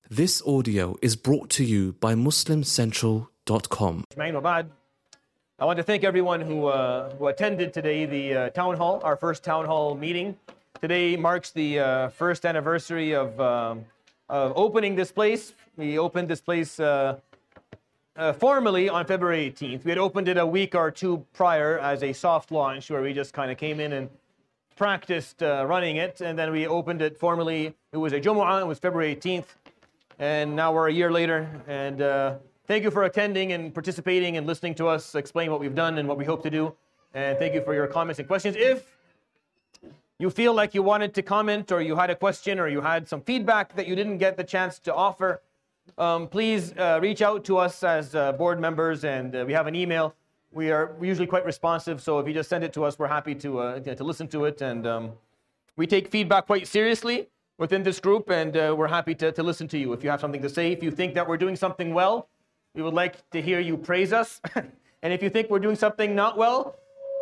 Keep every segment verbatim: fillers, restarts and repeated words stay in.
This audio is brought to you by Muslim Central dot com. I want to thank everyone who, uh, who attended today the uh, town hall, our first town hall meeting. Today marks the uh, first anniversary of, um, of opening this place. We opened this place uh, uh, formally on February eighteenth. We had opened it a week or two prior as a soft launch where we just kind of came in and practiced uh, running it, and then we opened it formally. It was a Jumu'ah, it was February eighteenth, and now we're a year later, and uh, thank you for attending and participating and listening to us explain what we've done and what we hope to do, and thank you for your comments and questions. If you feel like you wanted to comment, or you had a question, or you had some feedback that you didn't get the chance to offer, um, please uh, reach out to us as uh, board members, and uh, we have an email. We are usually quite responsive, so if you just send it to us, we're happy to uh, to listen to it. And um, we take feedback quite seriously within this group, and uh, we're happy to, to listen to you. If you have something to say, if you think that we're doing something well, we would like to hear you praise us. And if you think we're doing something not well,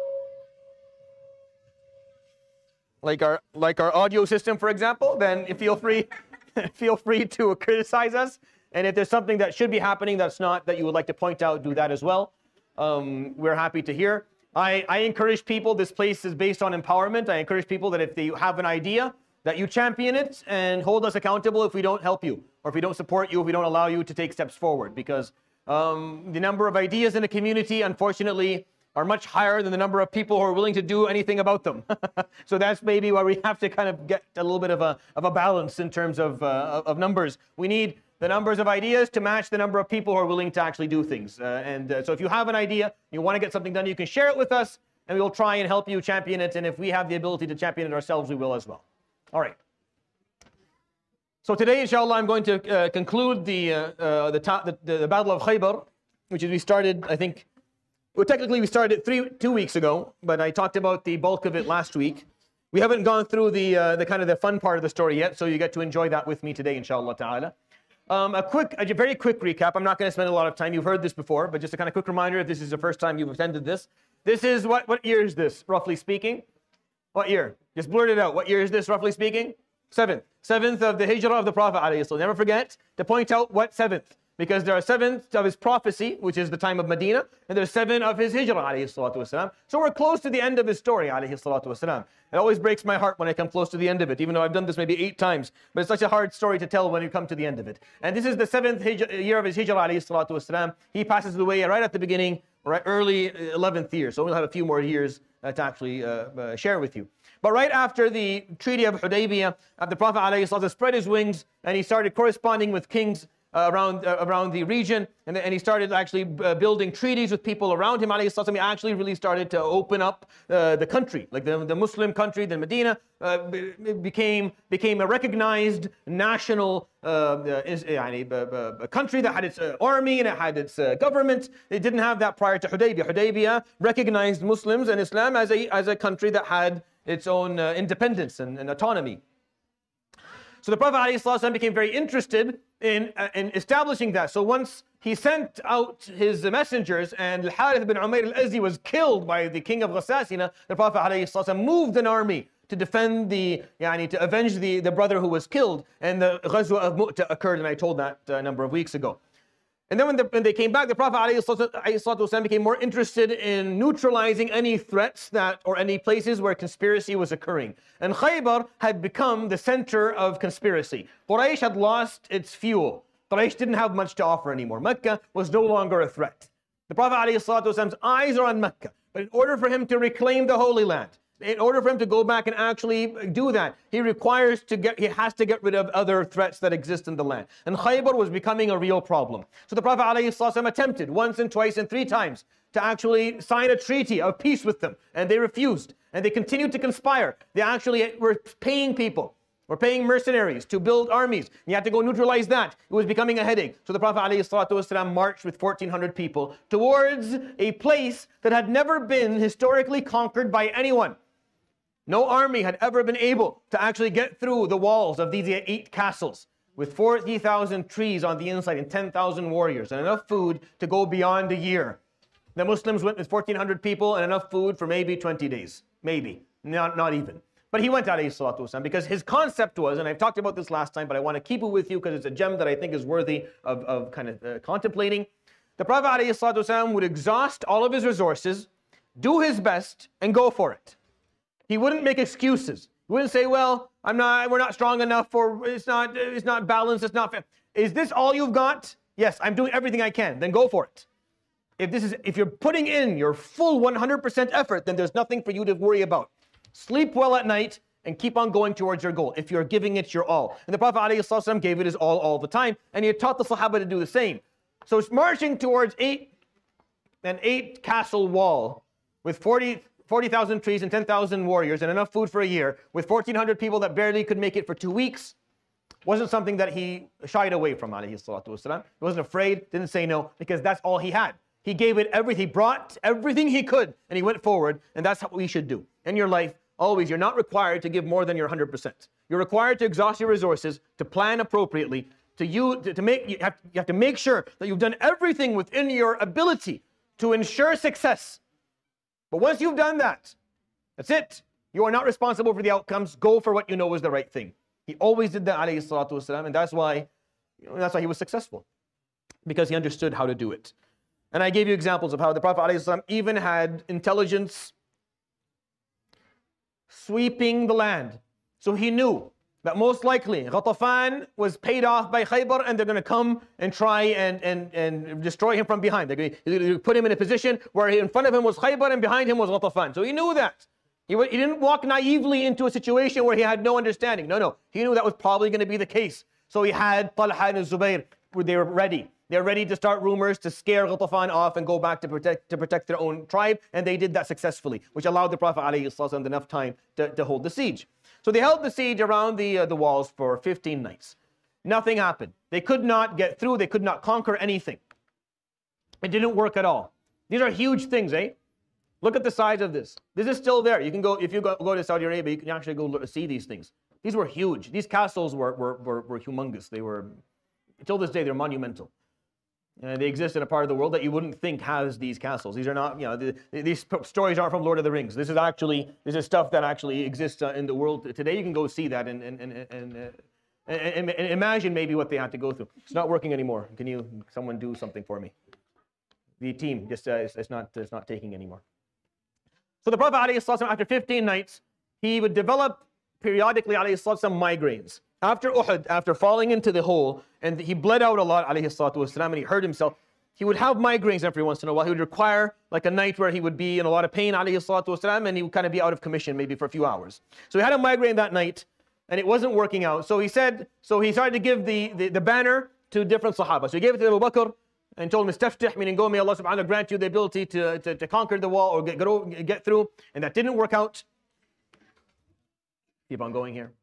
like our like our audio system, for example, then feel free feel free to criticize us. And if there's something that should be happening that's not, that you would like to point out, do that as well. Um, we're happy to hear. I, I encourage people, this place is based on empowerment. I encourage people that if they have an idea, that you champion it and hold us accountable if we don't help you, or if we don't support you, if we don't allow you to take steps forward. Because um, the number of ideas in a community, unfortunately, are much higher than the number of people who are willing to do anything about them. So that's maybe why we have to kind of get a little bit of a, of a balance in terms of, uh, of numbers. We need the numbers of ideas to match the number of people who are willing to actually do things. Uh, and uh, so if you have an idea, you want to get something done, you can share it with us, and we will try and help you champion it. And if we have the ability to champion it ourselves, we will as well. All right. So today, inshallah, I'm going to uh, conclude the, uh, uh, the, ta- the, the, the Battle of Khaybar, which is we started, I think, well, technically we started it three, two weeks ago, but I talked about the bulk of it last week. We haven't gone through the, uh, the kind of the fun part of the story yet, so you get to enjoy that with me today, inshallah ta'ala. Um, a quick, a very quick recap. I'm not going to spend a lot of time. You've heard this before, but just a kind of quick reminder if this is the first time you've attended this. This is, what, what year is this, roughly speaking? What year? Just blurt it out. What year is this, roughly speaking? Seventh. Seventh of the Hijrah of the Prophet ﷺ. Never forget to point out what seventh. Because there are seventh of his prophecy, which is the time of Medina, and there's seven of his Hijrah ﷺ. So we're close to the end of his story ﷺ. It always breaks my heart when I come close to the end of it, even though I've done this maybe eight times. But it's such a hard story to tell when you come to the end of it. And this is the seventh hijrah, year of his Hijrah ﷺ. He passes away right at the beginning, right early eleventh year. So we'll have a few more years uh, to actually uh, uh, share with you. But right after the Treaty of Hudaybiyah, uh, the Prophet ﷺ spread his wings and he started corresponding with kings Uh, around uh, around the region, and, and he started actually uh, building treaties with people around him. He actually really started to open up uh, the country, like the, the Muslim country, the Medina uh, became became a recognized national uh, uh, a country that had its uh, army and it had its uh, government. They didn't have that prior to Hudaybiyah. Hudaybiyah recognized Muslims and Islam as a as a country that had its own uh, independence and, and autonomy. So the Prophet ﷺ became very interested in, uh, in establishing that. So once he sent out his messengers and Al-Harith ibn Umayr al-Azdi was killed by the king of Ghasasina, the Prophet ﷺ moved an army to defend the, yani, to avenge the, the brother who was killed. And the Ghazwa of Mu'tah occurred, and I told that uh, a number of weeks ago. And then when, the, when they came back, the Prophet ﷺ became more interested in neutralizing any threats that, or any places where conspiracy was occurring. And Khaybar had become the center of conspiracy. Quraysh had lost its fuel. Quraysh didn't have much to offer anymore. Mecca was no longer a threat. The Prophet ﷺ's eyes are on Mecca. But in order for him to reclaim the Holy Land, in order for him to go back and actually do that, he requires to get, he has to get rid of other threats that exist in the land. And Khaybar was becoming a real problem. So the Prophet ﷺ attempted once and twice and three times to actually sign a treaty of peace with them. And they refused. And they continued to conspire. They actually were paying people, were paying mercenaries to build armies. You had to go neutralize that. It was becoming a headache. So the Prophet ﷺ marched with fourteen hundred people towards a place that had never been historically conquered by anyone. No army had ever been able to actually get through the walls of these eight castles with forty thousand trees on the inside and ten thousand warriors and enough food to go beyond a year. The Muslims went with fourteen hundred people and enough food for maybe twenty days. Maybe. Not, not even. But he went alayhi salatu wasalam because his concept was, and I've talked about this last time, but I want to keep it with you because it's a gem that I think is worthy of, of kind of uh, contemplating. The Prophet alayhi salatu wasalam would exhaust all of his resources, do his best, and go for it. He wouldn't make excuses. He wouldn't say, well, I'm not, we're not strong enough, or it's not, it's not balanced, it's not fair. Is this all you've got? Yes, I'm doing everything I can. Then go for it. If this is, if you're putting in your full one hundred percent effort, then there's nothing for you to worry about. Sleep well at night and keep on going towards your goal if you're giving it your all. And the Prophet ﷺ gave it his all all the time, and he had taught the Sahaba to do the same. So it's marching towards eight, an eight castle wall with forty thousand trees and ten thousand warriors and enough food for a year, with fourteen hundred people that barely could make it for two weeks. Wasn't something that he shied away from, alayhi salatu wasalam. He wasn't afraid, didn't say no, because that's all he had. He gave it everything, he brought everything he could, and he went forward, and that's what we should do. In your life, always, you're not required to give more than your one hundred percent. You're required to exhaust your resources, to plan appropriately, to you to, to make you have, you have to make sure that you've done everything within your ability to ensure success. But once you've done that, that's it. You are not responsible for the outcomes. Go for what you know is the right thing. He always did that, alayhi salatu wasalam, and that's why, you know, that's why he was successful, because he understood how to do it. And I gave you examples of how the Prophet alayhi salam even had intelligence sweeping the land. So he knew that most likely Ghatafan was paid off by Khaybar, and they're going to come and try and, and, and destroy him from behind. They're going to put him in a position where in front of him was Khaybar and behind him was Ghatafan. So he knew that. He, he didn't walk naively into a situation where he had no understanding. No, no. He knew that was probably going to be the case. So he had Talha and Zubayr, where they were ready. They're ready to start rumors to scare Ghatafan off and go back to protect to protect their own tribe, and they did that successfully, which allowed the Prophet ﷺ enough time to, to hold the siege. So they held the siege around the, uh, the walls for fifteen nights. Nothing happened. They could not get through. They could not conquer anything. It didn't work at all. These are huge things, eh? Look at the size of this. This is still there. You can go, if you go, go to Saudi Arabia, you can actually go look, see these things. These were huge. These castles were, were, were, were humongous. They were, until this day, they're monumental. Uh, they exist in a part of the world that you wouldn't think has these castles. These are not, you know, the, these stories aren't from Lord of the Rings. This is actually, this is stuff that actually exists uh, in the world today. You can go see that and and and and, uh, and and imagine maybe what they had to go through. It's not working anymore. Can you, someone do something for me? The team just, uh, it's, it's not, it's not taking anymore. So the Prophet ﷺ, after fifteen nights, he would develop periodically ﷺ migraines. After Uhud, after falling into the hole, and he bled out a lot, alayhi salatu wasalam, and he hurt himself, he would have migraines every once in a while. He would require like a night where he would be in a lot of pain, alayhi salatu wasalam, and he would kind of be out of commission maybe for a few hours. So he had a migraine that night, and it wasn't working out. So he said, so he started to give the, the, the banner to different Sahaba. So he gave it to Abu Bakr and told him, istaftih, meaning go, may Allah subhanahu wa ta'ala grant you the ability to, to, to conquer the wall or get, get, get through. And that didn't work out. Keep on going here.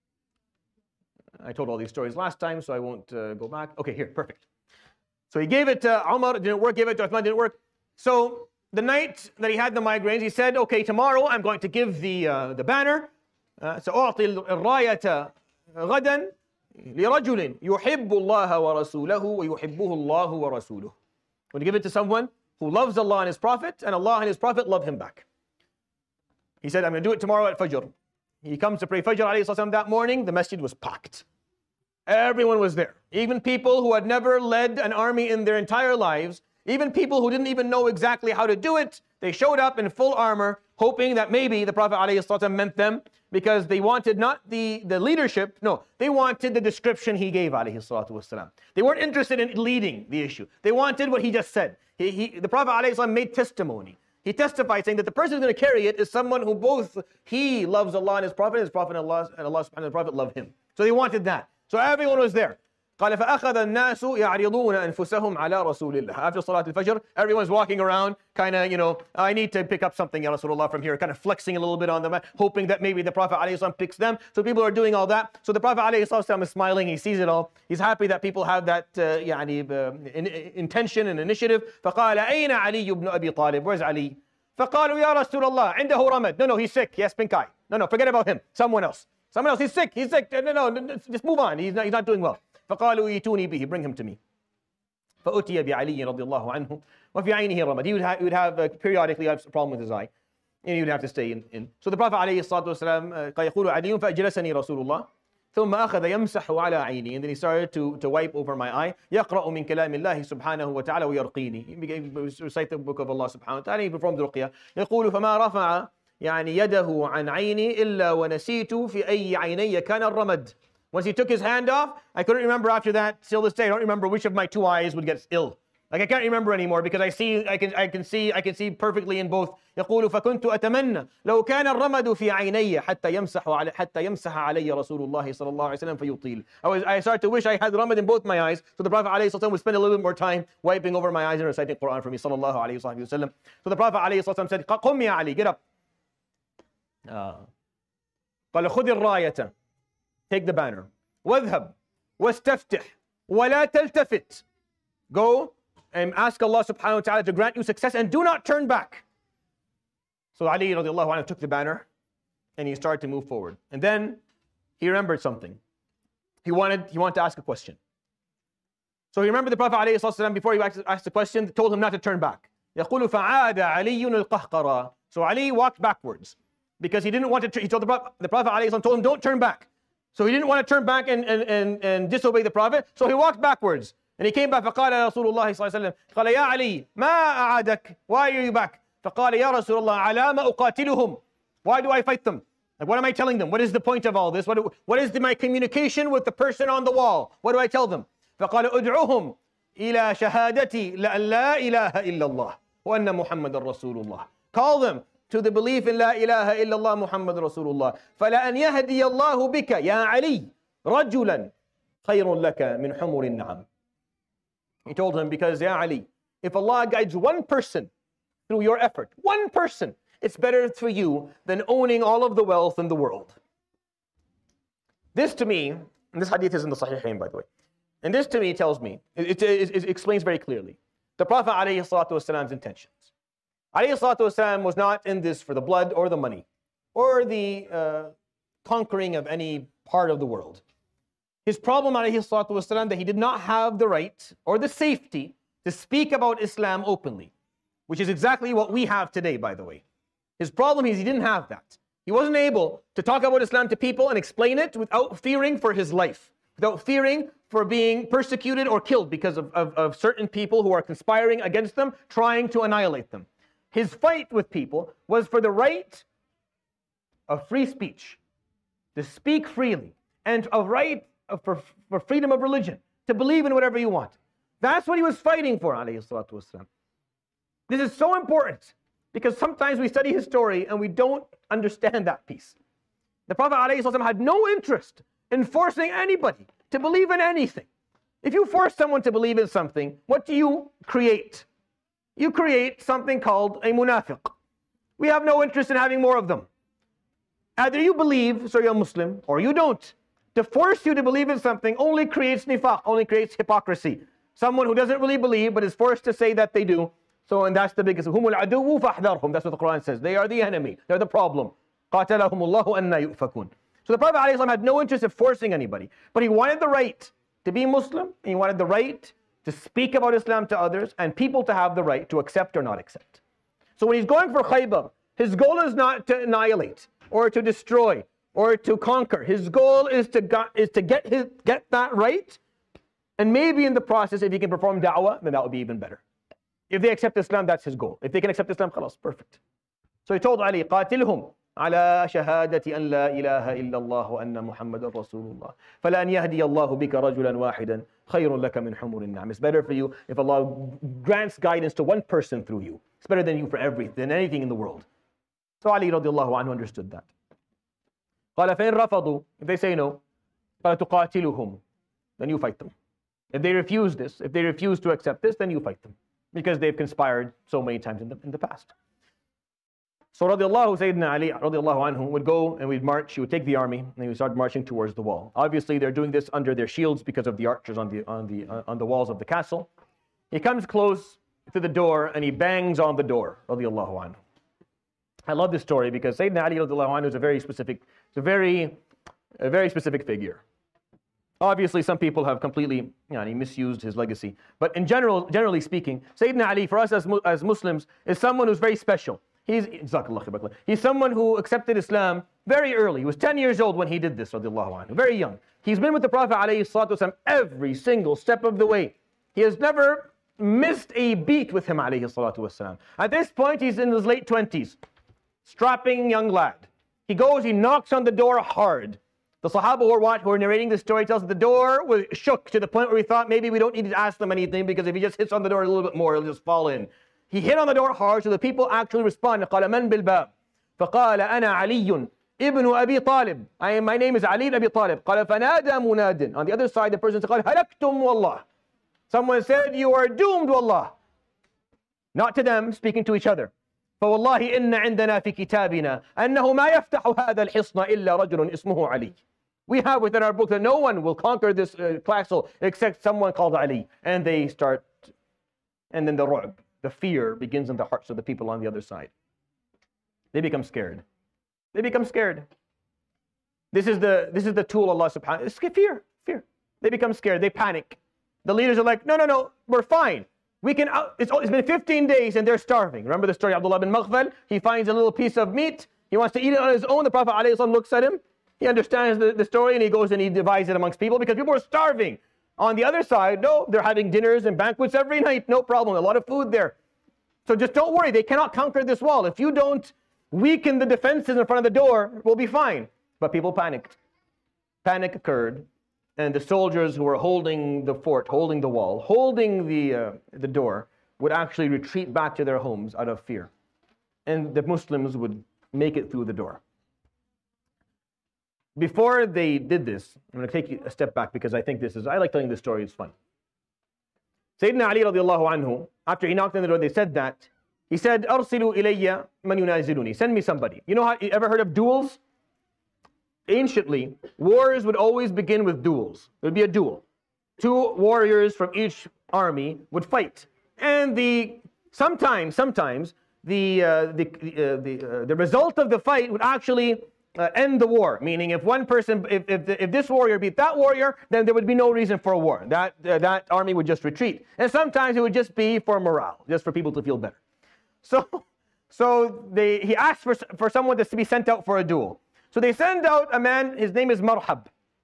I told all these stories last time, so I won't uh, go back. Okay, here, perfect. So he gave it to Umar, it didn't work, gave it to Uthman, didn't work. So the night that he had the migraines, he said, okay, tomorrow I'm going to give the, uh, the banner. سأعطي الراية غدا لرجل يحب الله ورسوله ويحبه الله ورسوله. I'm going to give it to someone who loves Allah and His Prophet, and Allah and His Prophet love him back. He said, I'm going to do it tomorrow at Fajr. He comes to pray Fajr alayhi salam that morning. The masjid was packed. Everyone was there. Even people who had never led an army in their entire lives, even people who didn't even know exactly how to do it, they showed up in full armor, hoping that maybe the Prophet ﷺ meant them, because they wanted not the, the leadership, no, they wanted the description he gave ﷺ. They weren't interested in leading the issue. They wanted what he just said. He, he, the Prophet ﷺ made testimony. He testified saying that the person who's going to carry it is someone who both he loves Allah and His Prophet, and His Prophet and Allah, and Allah subhanahu wa ta'ala Prophet love him. So they wanted that. So everyone was there. قال فأخذ الناس يعرضون أنفسهم على رسول الله. After Salat al-Fajr, everyone's walking around, kind of, you know, I need to pick up something, Ya Rasulullah, from here, kind of flexing a little bit on them, hoping that maybe the Prophet ﷺ picks them. So people are doing all that. So the Prophet ﷺ is smiling, he sees it all. He's happy that people have that uh, يعني, uh, in, intention and initiative. فقال أين علي بن أبي طالب? Where's Ali? فقالوا يا رسول الله عنده رمد. No, no, he's sick. He has pink eye. No, no, forget about him. Someone else. Someone else. He's sick. He's sick. No, no, just move on. He's not, he's not doing well. فقالوا ايتوني به, bring him to me. فأتي بعلي رضي الله عنه وفي عينه رمد. He would have, he would have uh, periodically have a problem with his eye. and you'd have to stay in. in. So the Prophet عليه الصلاة والسلام يقول علي فأجلسني رسول الله ثم أخذ يمسح على عيني, and then he started to, to wipe over my eye. يقرأ من كلام الله سبحانه وتعالى ويرقيني. He began to recite the book of Allah subhanahu wa ta'ala. He performed ruqya. يقول فما رفع يعني يده عن عيني إلا ونسيت في أي عيني كان الرمد. Once he took his hand off, I couldn't remember after that. Till this day, I don't remember which of my two eyes would get ill. Like I can't remember anymore because I see, I can, I can see, I can see perfectly in both. يقول فكنت أتمنى لو كان الرمد في عيني حتى يمسح على حتى يمسح علي رسول الله صلى الله عليه وسلم فيطيل. I was, I started to wish I had ramad in both my eyes, so the Prophet عليه الصلاة والسلام would spend a little bit more time wiping over my eyes and reciting Quran for me صلى الله عليه وسلم. So the Prophet عليه الصلاة والسلام said, قم يا علي, get up. قال خذ الراية, take the banner. واذهب واستفتح ولا تلتفت. Go and ask Allah subhanahu wa ta'ala to grant you success and do not turn back. So Ali radiallahu anhu took the banner and he started to move forward. And then he remembered something. He wanted, he wanted to ask a question. So he remembered the Prophet alayhi salatu before he asked the question, told him not to turn back. يقول فعاد علي القهقرى. So Ali walked backwards because he didn't want to, he told the Prophet, the Prophet alayhi told him don't turn back. So he didn't want to turn back and, and, and, and disobey the Prophet. So he walked backwards. And he came back فقال رسول الله صلى الله عليه وسلم قال يا علي ما أعادك, why are you back? فقال يا رسول الله على ما أقاتلهم, why do I fight them? Like what am I telling them? What is the point of all this? What, what is the, my communication with the person on the wall? What do I tell them? فقال ادعوهم إلى شهادتي لأن لا إله إلا الله وأن محمد رسول الله. Call them to the belief in لا إله إلا الله محمد رسول الله. فلأن يهدي الله بك يا علي رجلا خير لك من حمر النعم. He told him, because, Ya Ali, if Allah guides one person through your effort, one person, it's better for you than owning all of the wealth in the world. This to me, and this hadith is in the Sahihain, by the way, and this to me tells me, it, it, it, it explains very clearly the Prophet ﷺ's intentions. ﷺ was not in this for the blood or the money or the uh, conquering of any part of the world. His problem, والسلام, that he did not have the right or the safety to speak about Islam openly, which is exactly what we have today, by the way. His problem is he didn't have that. He wasn't able to talk about Islam to people and explain it without fearing for his life, without fearing for being persecuted or killed because of, of, of certain people who are conspiring against them, trying to annihilate them. His fight with people was for the right of free speech, to speak freely, and a right For, for freedom of religion, to believe in whatever you want. That's what he was fighting for, alayhi salatu wasalam. This is so important because sometimes we study his story and we don't understand that piece. The Prophet alayhi salatu wasalam had no interest in forcing anybody to believe in anything. If you force someone to believe in something, what do you create? You create something called a munafiq. We have no interest in having more of them. Either you believe, so you're a Muslim, or you don't. To force you to believe in something only creates nifaq, only creates hypocrisy. Someone who doesn't really believe but is forced to say that they do. So, and that's the biggest. Humul aduwwu fahdharhum. That's what the Quran says. They are the enemy. They're the problem. Qatalahumullahu anna yufakun. So the Prophet ﷺ had no interest in forcing anybody, but he wanted the right to be Muslim, and he wanted the right to speak about Islam to others, and people to have the right to accept or not accept. So when he's going for Khaybar, his goal is not to annihilate or to destroy or to conquer. His goal is to get, is to get his get that right, and maybe in the process, if he can perform da'wah, then that would be even better. If they accept Islam, that's his goal. If they can accept Islam, khalas, perfect. So he told Ali, قاتلهم على شهادة أن لا إله إلا الله وأن محمد رسول الله فلأن يهدي الله بك رجلا واحدا خير لك من حمر النعم. It's better for you if Allah grants guidance to one person through you. It's better than you for everything, than anything in the world. So Ali radiallahu anhu understood that. قال فإن رفضوا, if they say no, قال تقاتلهم, then you fight them. If they refuse this, if they refuse to accept this, then you fight them, because they've conspired so many times in the, in the past. So radiallahu, Sayyidina Ali radiallahu anhu would go and we'd march, he would take the army, and he would start marching towards the wall. Obviously they're doing this under their shields because of the archers on the, on the, uh, on the walls of the castle. He comes close to the door and he bangs on the door, radiallahu anhu. I love this story because Sayyidina Ali radiallahu anhu is a very specific, it's a very, a very specific figure. Obviously, some people have completely, you know, he misused his legacy. But in general, generally speaking, Sayyidina Ali, for us as, as Muslims, is someone who's very special. He's, he's someone who accepted Islam very early. He was ten years old when he did this, radiallahu anhu, very young. He's been with the Prophet ﷺ every single step of the way. He has never missed a beat with him ﷺ. At this point, he's in his late twenties, strapping young lad. He goes, he knocks on the door hard. The Sahaba who are, who are narrating this story tells us the door was shook to the point where we thought maybe we don't need to ask them anything, because if he just hits on the door a little bit more, he'll just fall in. He hit on the door hard, so the people actually responded. قال من بالباب فقال أنا علي ابن أبي طالب. I, my name is Ali ibn Abi Talib. قال فنادى مناد. On the other side, the person said, قال هلكتم والله. Someone said, you are doomed, wallah. Not to them, speaking to each other. فوالله إن عندنا في كتابنا أنه ما يفتح هذا الحصن إلا رجل اسمه علي. We have within our book that no one will conquer this uh, castle except someone called Ali. And they start, and then the ru'b, the fear begins in the hearts of the people on the other side. They become scared. They become scared. This is the this is the tool Allah subhanahu wa ta'ala. Fear, fear. They become scared. They panic. The leaders are like, no, no, no, we're fine. We can. Out, it's, it's been fifteen days and they're starving. Remember the story of Abdullah bin Maghfal? He finds a little piece of meat. He wants to eat it on his own. The Prophet ﷺ looks at him. He understands the, the story and he goes and he divides it amongst people because people are starving. On the other side, no, they're having dinners and banquets every night. No problem. A lot of food there. So just don't worry. They cannot conquer this wall. If you don't weaken the defenses in front of the door, we'll be fine. But people panicked. Panic occurred. And the soldiers who were holding the fort, holding the wall, holding the, uh, the door, would actually retreat back to their homes out of fear. And the Muslims would make it through the door. Before they did this, I'm going to take a step back because I think this is, I like telling this story, it's fun. Sayyidina Ali radiallahu anhu, after he knocked on the door, they said that. He said, أرسلوا إلي من ينازلني. Send me somebody. You know how, you ever heard of duels? Anciently, wars would always begin with duels. There would be a duel. Two warriors from each army would fight. And the, sometimes, sometimes, the, uh, the, uh, the, uh, the result of the fight would actually Uh, end the war, meaning if one person, if, if, the, if this warrior beat that warrior, then there would be no reason for a war. That, uh, that army would just retreat. And sometimes it would just be for morale, just for people to feel better. So, so they, he asked for, for someone to be sent out for a duel. So they send out a man, his name is Marhab.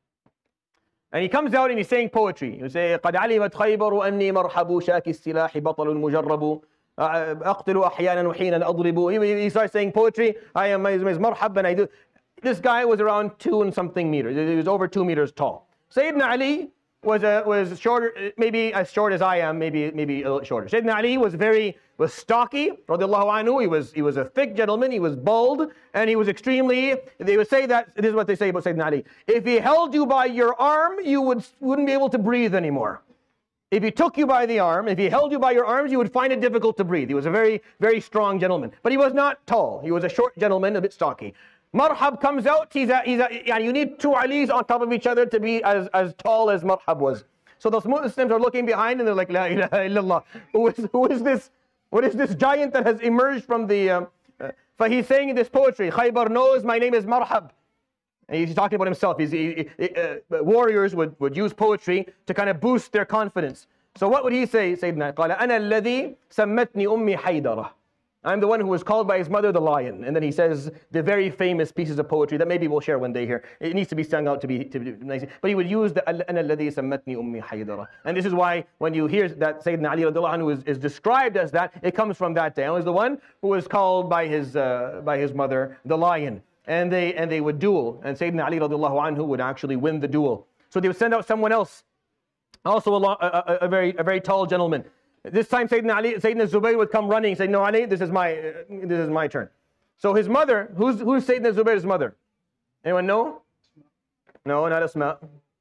And he comes out and he's saying poetry. He say, قَدْ عَلِمَتْ خَيْبَرُ أَنِّي مَرْحَبُ شَاكِ السِّلَاحِ بَطَلٌ مُجَرَّبُ أَقْتِلُ أَحْيَانًا وَحِينًا أَضْرِبُ. He starts saying poetry. I am, my name is Marhab, and I do. This guy was around two and something meters. He was over two meters tall. Sayyidina Ali was a, was shorter, maybe as short as I am, maybe maybe a little shorter. Sayyidina Ali was very was stocky, radiallahu anhu. He was he was a thick gentleman. He was bald, and he was extremely. They would say that this is what they say about Sayyidina Ali. If he held you by your arm, you would wouldn't be able to breathe anymore. If he took you by the arm, if he held you by your arms, you would find it difficult to breathe. He was a very very strong gentleman, but he was not tall. He was a short gentleman, a bit stocky. Marhab comes out, he's a, he's a, and you need two Alis on top of each other to be as, as tall as Marhab was. So those Muslims are looking behind and they're like, La ilaha illallah. Who is, who is this? What is this giant that has emerged from the, um, uh, but he's saying in this poetry, Khaybar knows my name is Marhab. And he's talking about himself. He's, he, he, uh, warriors would, would use poetry to kind of boost their confidence. So what would he say? Sayyidina, قال أنا الذي سمتني أمي حيدرة. I'm the one who was called by his mother the lion. And then he says the very famous pieces of poetry that maybe we'll share one day here. It needs to be sung out to be, to be nice. But he would use the أَنَا الَّذِي سَمَّتْنِي أُمِّي حَيْدَرَةً. And this is why when you hear that Sayyidina Ali radiallahu anhu is, is described as that, it comes from that day. I was the one who was called by his, uh, by his mother the lion. And they, and they would duel. And Sayyidina Ali radiallahu anhu would actually win the duel. So they would send out someone else. Also a, a, a, a, very, a very tall gentleman. This time Sayyidina Ali, Sayyidina Zubayr would come running and say, no Ali, this is my, uh, this is my turn. So his mother, who's, who's Sayyidina Zubayr's mother? Anyone know? No, not Asma.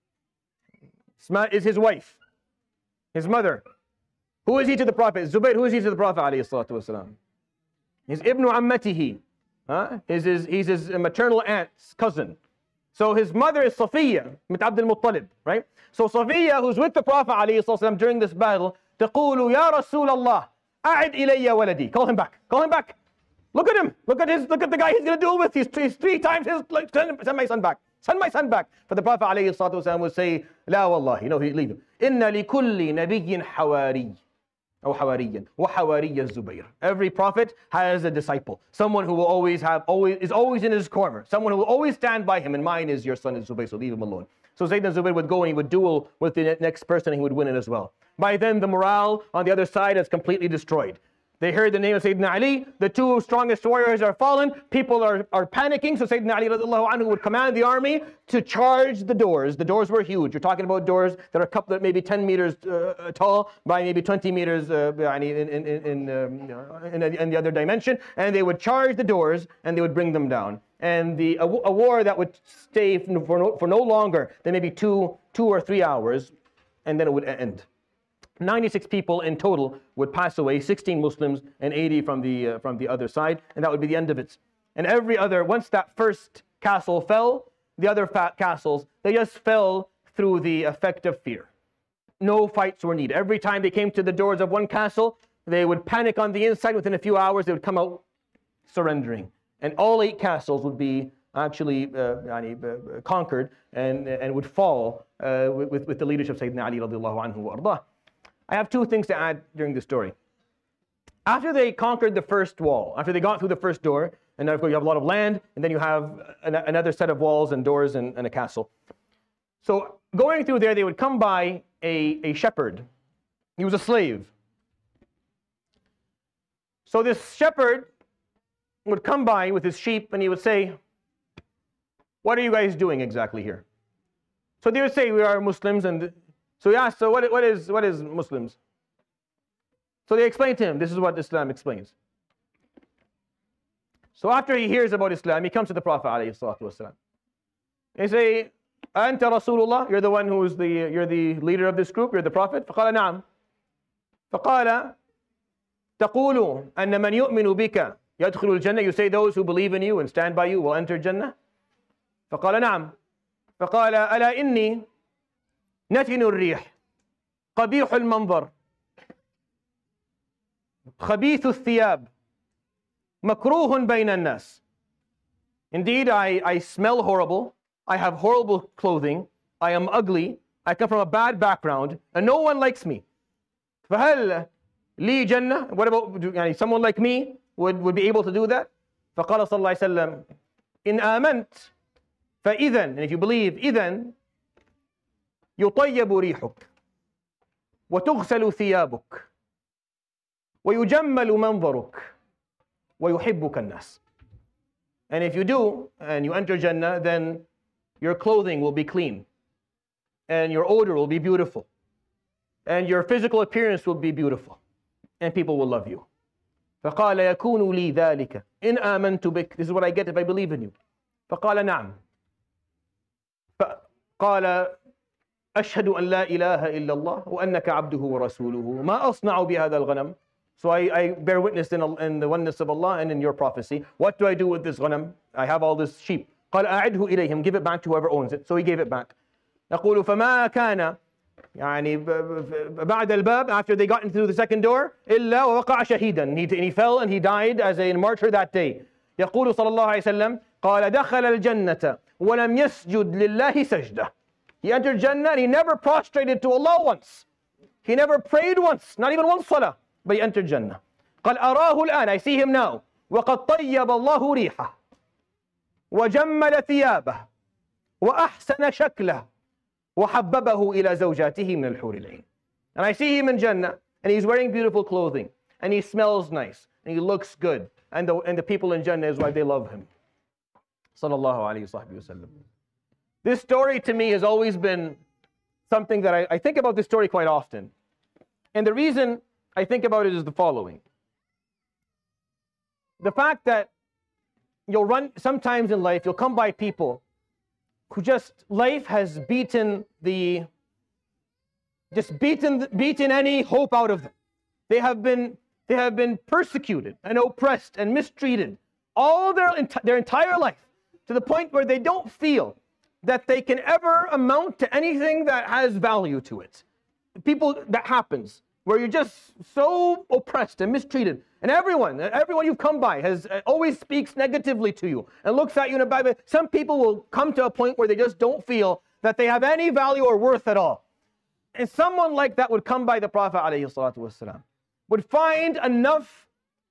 Asma is his wife. His mother. Who is he to the Prophet? Zubayr, who is he to the Prophet alayhi salatu wasalam? He's Ibn Ammatihi. Huh? He's, his, he's his maternal aunt's cousin. So his mother is Safiya, mit Abd al-Muttalib, right? So Safiya, who's with the Prophet alayhi salatu wasalam during this battle, تقول يا رسول الله أعد إلي ولدي. Call him back. Call him back. Look at him. Look at his. Look at the guy he's going to duel with. He's, he's three times his. Like, send, send my son back. Send my son back. But the Prophet عليه الصلاة والسلام would say, لا والله. You know, he'd leave him. إن لكل نبي حواري. أو حواريا وحواري الزبير. Every prophet has a disciple, someone who will always have, always is always in his corner, someone who will always stand by him, and mine is your son is Zubayr, so leave him alone. So Sayyidina Zubayr would go and he would duel with the next person and he would win it as well. By then the morale on the other side is completely destroyed. They heard the name of Sayyidina Ali, the two strongest warriors are fallen, people are, are panicking, so Sayyidina Ali radiallahu anhu would command the army to charge the doors. The doors were huge. You're talking about doors that are a couple of maybe ten meters uh, tall by maybe twenty meters uh, in, in, in, um, in, in the other dimension, and they would charge the doors and they would bring them down. And the a, a war that would stay for no, for no longer than maybe two, two or three hours, and then it would end. ninety-six people in total would pass away, sixteen Muslims and eighty from the uh, from the other side, and that would be the end of it. And every other, once that first castle fell, the other fat castles, they just fell through the effect of fear. No fights were needed. Every time they came to the doors of one castle, they would panic on the inside. Within a few hours, they would come out surrendering. And all eight castles would be actually uh, uh, conquered and, and would fall uh, with, with the leadership of Sayyidina Ali radiallahu anhu wa ardah. I have two things to add during this story. After they conquered the first wall, after they got through the first door, and now you have a lot of land, and then you have an, another set of walls and doors and, and a castle. So going through there, they would come by a, a shepherd. He was a slave. So this shepherd would come by with his sheep and he would say, "What are you guys doing exactly here?" So they would say, "We are Muslims." And so he asked, "So what, what is what is Muslims?" So they explained to him, this is what Islam explains. So after he hears about Islam, he comes to the Prophet alayhi salatu wasalam. They say, "Anta Rasulullah, you're the one who is the you're the leader of this group, you're the Prophet." فقال نعم. فقال تقول أن من يؤمن بك يدخل الجنة. You say those who believe in you and stand by you will enter Jannah. فقال نعم. فقال ألا إني نتن الريح قبيح المنظر خبيث الثياب مكروه بين الناس. Indeed, I, I smell horrible, I have horrible clothing, I am ugly, I come from a bad background, and no one likes me. فهل لي جنة? What about يعني, someone like me would, would be able to do that? فقال صلى الله عليه وسلم إن آمنت فإذن, and if you believe, إذن يطيب ريحك وتغسل ثيابك ويجمل منظرك ويحبك الناس. And if you do, and you enter Jannah, then your clothing will be clean, and your odor will be beautiful, and your physical appearance will be beautiful, and people will love you. فقال يكون لي ذلك إن آمنت بك. This is what I get if I believe in you. فقال نعم. فقال أشهد أن لا إله إلا الله وأنك عبده ورسوله ما أصنع بهذا الغنم. So I, I bear witness in, in the oneness of Allah and in your prophecy. What do I do with this ghanam? I have all this sheep. قال أعده إليهم. Give it back to whoever owns it. So he gave it back. يقول فما كان يعني بعد الباب, after they got into the second door, إلا ووقع شهيدا. And he, and he fell and he died as a martyr that day. يقول صلى الله عليه وسلم قال دخل الجنة ولم يسجد لله سجدة. He entered Jannah and he never prostrated to Allah once. He never prayed once, not even one salah. But he entered Jannah. قال أراه الآن, I see him now. وقد طيب الله ريحه وجمل ثيابه وأحسن شكله وحببه إلى زوجاته من الحور العين. And I see him in Jannah and he's wearing beautiful clothing and he smells nice and he looks good, and the, and the people in Jannah is why they love him. Sallallahu alayhi wa sallam. This story to me has always been something that I, I think about this story quite often. And the reason I think about it is the following. The fact that you'll run, sometimes in life, you'll come by people who just, life has beaten the, just beaten, beaten any hope out of them. They have been, they have been persecuted and oppressed and mistreated all their, their entire life, to the point where they don't feel that they can ever amount to anything that has value to it. People, that happens, where you're just so oppressed and mistreated, and everyone, everyone you've come by has always speaks negatively to you and looks at you in a bad way. Some people will come to a point where they just don't feel that they have any value or worth at all. And someone like that would come by the Prophet ﷺ, would find enough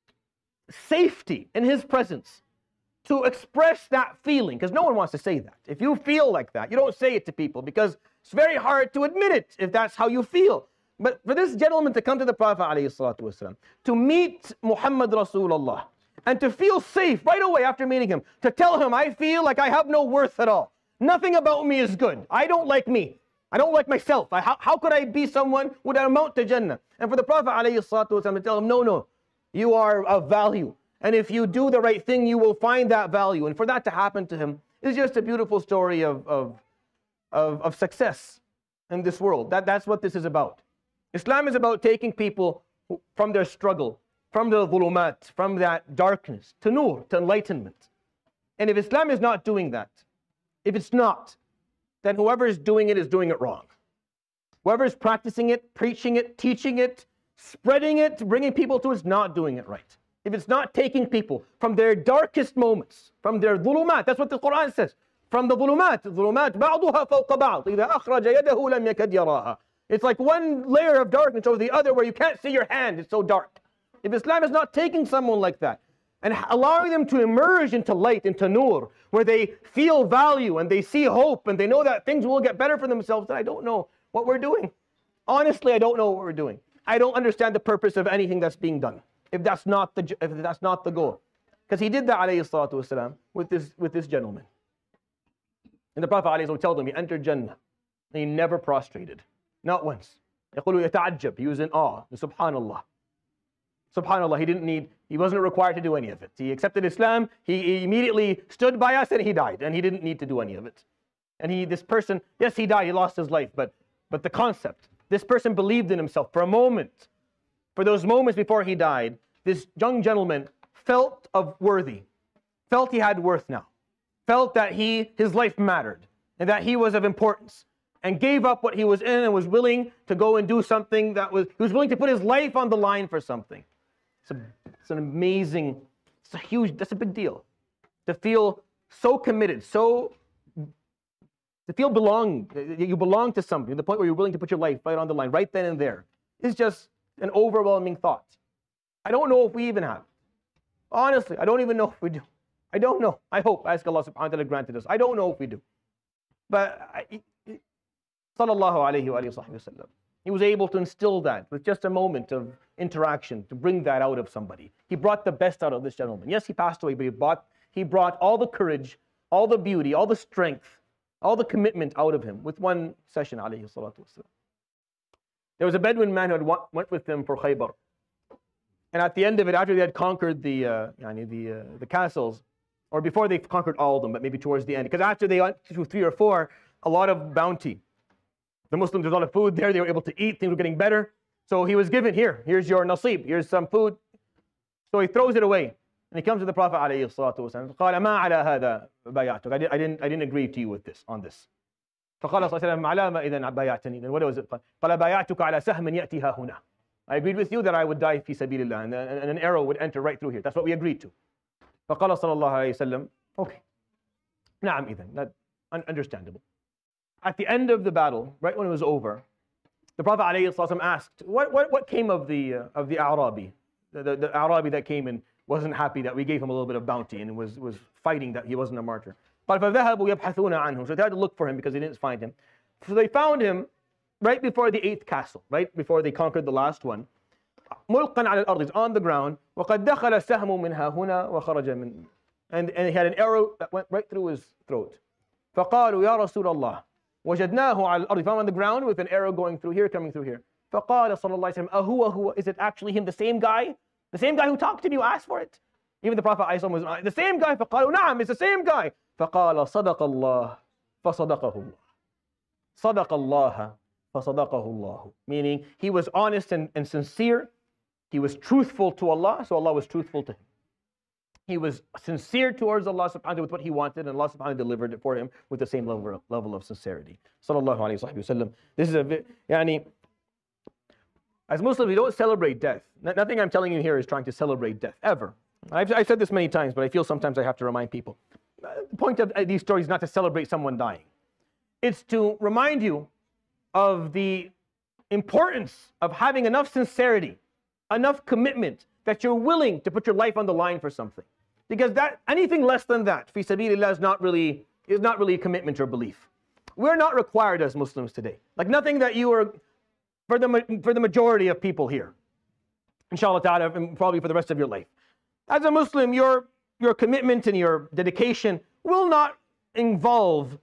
safety in his presence to express that feeling, because no one wants to say that. If you feel like that, you don't say it to people because it's very hard to admit it if that's how you feel. But for this gentleman to come to the Prophet ﷺ, to meet Muhammad Rasulullah, and to feel safe right away after meeting him, to tell him, I feel like I have no worth at all. Nothing about me is good. I don't like me. I don't like myself. I, how, how could I be someone who would amount to Jannah? And for the Prophet ﷺ to tell him, no, no, you are of value. And if you do the right thing, you will find that value. And for that to happen to him is just a beautiful story of, of, of, of success in this world. That, that's what this is about. Islam is about taking people from their struggle, from the dhulumat, from that darkness, to nur, to enlightenment. And if Islam is not doing that, if it's not, then whoever is doing it is doing it wrong. Whoever is practicing it, preaching it, teaching it, spreading it, bringing people to it is not doing it right. If it's not taking people from their darkest moments, from their dhulumat, that's what the Quran says. From the dhulumat, dhulumat, ba'duha fawqa ba'd. إِذَا أَخْرَجَ يَدَهُ لَمْ يَكَدْ يَرَاهَا. It's like one layer of darkness over the other where you can't see your hand, it's so dark. If Islam is not taking someone like that and allowing them to emerge into light, into nur, where they feel value and they see hope and they know that things will get better for themselves, then I don't know what we're doing. Honestly, I don't know what we're doing. I don't understand the purpose of anything that's being done, if that's not the, if that's not the goal. Because he did that, alayhi salatu wasalam, with this, with this gentleman. And the Prophet alayhi salatu told him, he entered Jannah, and he never prostrated. Not once. يقول يتعجب. He was in awe. Subhanallah. Subhanallah, he didn't need, he wasn't required to do any of it. He accepted Islam, he, he immediately stood by us and he died, and he didn't need to do any of it. And he, this person, yes, he died, he lost his life, but, but the concept, this person believed in himself for a moment. For those moments before he died, this young gentleman felt of worthy, felt he had worth now, felt that he, his life mattered, and that he was of importance, and gave up what he was in and was willing to go and do something that was, he was willing to put his life on the line for something. It's, a, it's an amazing, it's a huge, that's a big deal. To feel so committed, so, to feel belong, you belong to something, to the point where you're willing to put your life right on the line, right then and there, is just an overwhelming thought. I don't know if we even have. Honestly, I don't even know if we do. I don't know. I hope, I ask Allah subhanahu wa ta'ala granted us. I don't know if we do. But, I, sallallahu alayhi wa sallam, he was able to instill that with just a moment of interaction, to bring that out of somebody. He brought the best out of this gentleman. Yes, he passed away, but he brought, he brought all the courage, all the beauty, all the strength, all the commitment out of him with one session, alayhi salatu wasalam. There was a Bedouin man who had went with them for Khaybar. And at the end of it, after they had conquered the, uh, yani the, uh, the castles, or before they conquered all of them, but maybe towards the end, because after they went to three or four, a lot of bounty. The Muslims, there's a lot of food there, they were able to eat, things were getting better. So he was given, here, here's your nasib, here's some food. So he throws it away. And he comes to the Prophet alayhi salatu wasalam. قال ما على هذا بايعتك. I didn't, I didn't, I didn't agree to you with this, on this. فقال صلى الله عليه وسلم على ما إذا بايعتني. Then what was it? قال بايعتك على سهم يأتي ها هنا. I agreed with you that I would die في سبيل الله, and, and an arrow would enter right through here. That's what we agreed to. فقال صلى الله عليه وسلم, okay. نعم إذن, that understandable. At the end of the battle, right when it was over, the Prophet ﷺ asked, what, what, what came of the, uh, of the Arabi? The, the, the Arabi that came and wasn't happy that we gave him a little bit of bounty and was, was fighting that he wasn't a martyr. So they had to look for him because they didn't find him. So they found him right before the eighth castle, right before they conquered the last one. ملقا على الأرض, he's on the ground. وقد دخل سهم منها هنا وخرج من, and, and he had an arrow that went right through his throat. فقالوا يا رسول الله وجدناه على الأرض, found on the ground with an arrow going through here, coming through here. فقال صلى الله عليه وسلم أهو هو, is it actually him, the same guy? The same guy who talked to you, asked for it? Even the Prophet ﷺ was the same guy. فقالوا نعم, it's the same guy. فقال صدق الله فصدقه الله. صدق الله فصدقه الله. Meaning he was honest and, and sincere. He was truthful to Allah, so Allah was truthful to him. He was sincere towards Allah subhanahu wa ta'ala with what he wanted, and Allah subhanahu wa ta'ala delivered it for him with the same level of, level of sincerity. Sallallahu alayhi wa sallam. This is a, yani, as Muslims, we don't celebrate death. Nothing I'm telling you here is trying to celebrate death, ever. I've, I've said this many times, but I feel sometimes I have to remind people. The point of these stories is not to celebrate someone dying. It's to remind you of the importance of having enough sincerity, enough commitment that you're willing to put your life on the line for something. Because that anything less than that, fi sabilillah, is not really is not really a commitment or belief. We're not required as Muslims today. Like nothing that you are, for the for the majority of people here, inshallah ta'ala, and probably for the rest of your life. As a Muslim, your your commitment and your dedication will not involve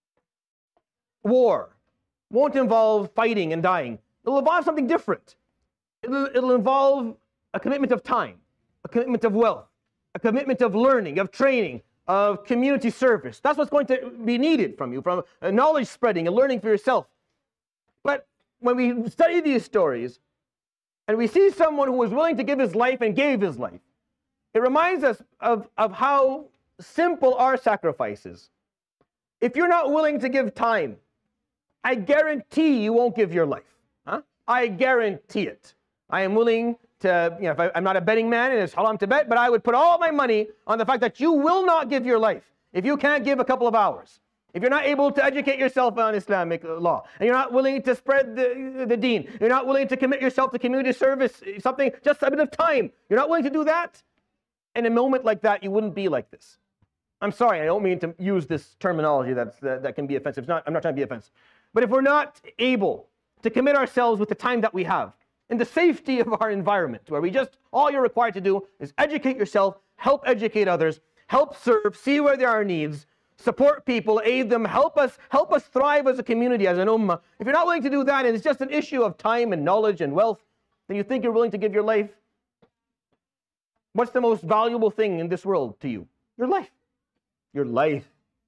war, won't involve fighting and dying. It'll involve something different. It'll, it'll involve a commitment of time, a commitment of wealth, a commitment of learning, of training, of community service. That's what's going to be needed from you, from knowledge spreading and learning for yourself. But when we study these stories and we see someone who was willing to give his life and gave his life, it reminds us of, of how simple our sacrifice is. If you're not willing to give time, I guarantee you won't give your life. Huh? I guarantee it. I am willing to, you know, if I, I'm not a betting man and it's haram to bet, but I would put all my money on the fact that you will not give your life if you can't give a couple of hours. If you're not able to educate yourself on Islamic law, and you're not willing to spread the, the deen, you're not willing to commit yourself to community service, something, just a bit of time, you're not willing to do that, in a moment like that, you wouldn't be like this. I'm sorry, I don't mean to use this terminology that's, that, that can be offensive. It's not, I'm not trying to be offensive. But if we're not able to commit ourselves with the time that we have, in the safety of our environment, where we just, all you're required to do is educate yourself, help educate others, help serve, see where there are needs, support people, aid them, help us, help us thrive as a community, as an ummah. If you're not willing to do that, and it's just an issue of time and knowledge and wealth, then you think you're willing to give your life? What's the most valuable thing in this world to you? Your life. Your life.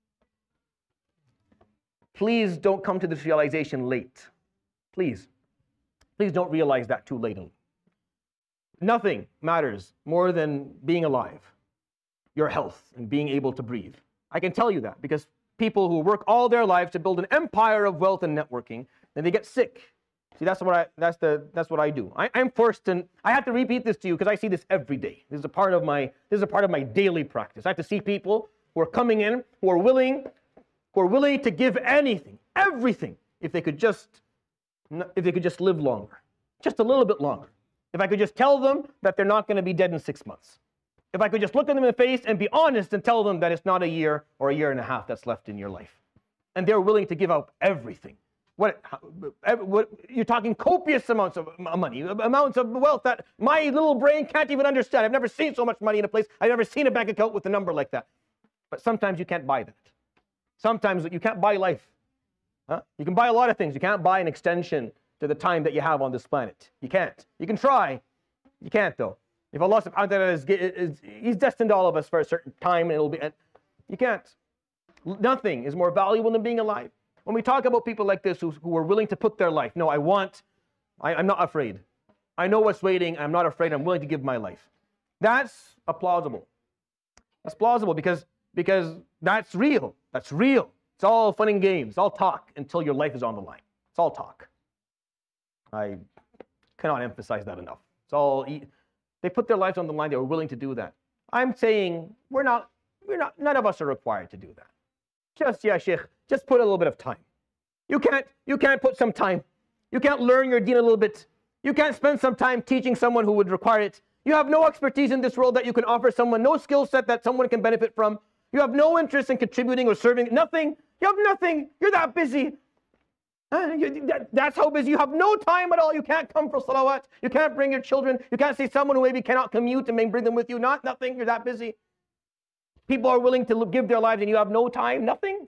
Please don't come to this realization late. Please. Please don't realize that too late. Nothing matters more than being alive, your health, and being able to breathe. I can tell you that because people who work all their lives to build an empire of wealth and networking, then they get sick. See, that's what I that's the that's what I do. I, I'm forced to. I have to repeat this to you because I see this every day. This is a part of my this is a part of my daily practice. I have to see people who are coming in, who are willing, who are willing to give anything, everything, if they could just if they could just live longer, just a little bit longer. If I could just tell them that they're not going to be dead in six months. If I could just look at them in the face and be honest and tell them that it's not a year or a year and a half that's left in your life. And they're willing to give up everything. What, what you're talking copious amounts of money, amounts of wealth that my little brain can't even understand. I've never seen so much money in a place. I've never seen a bank account with a number like that. But sometimes you can't buy that. Sometimes you can't buy life. Huh? You can buy a lot of things. You can't buy an extension to the time that you have on this planet. You can't. You can try. You can't though. If Allah subhanahu wa ta'ala is, is, He's destined all of us for a certain time, and it'll be, and you can't. Nothing is more valuable than being alive. When we talk about people like this who, who are willing to put their life, no, I want, I, I'm not afraid. I know what's waiting. I'm not afraid. I'm willing to give my life. That's a plausible. That's plausible because, because that's real. That's real. It's all fun and games. It's all talk until your life is on the line. It's all talk. I cannot emphasize that enough. It's all, they put their lives on the line. They were willing to do that. I'm saying we're not, we're not, none of us are required to do that. Just, yeah, Sheikh, just put a little bit of time. You can't, you can't put some time. You can't learn your deen a little bit. You can't spend some time teaching someone who would require it. You have no expertise in this world that you can offer someone, no skill set that someone can benefit from. You have no interest in contributing or serving, nothing. You have nothing. You're that busy. Uh, you, that, that's how busy. You have no time at all. You can't come for salawat. You can't bring your children. You can't see someone who maybe cannot commute and maybe bring them with you. Not nothing. You're that busy. People are willing to give their lives and you have no time, nothing.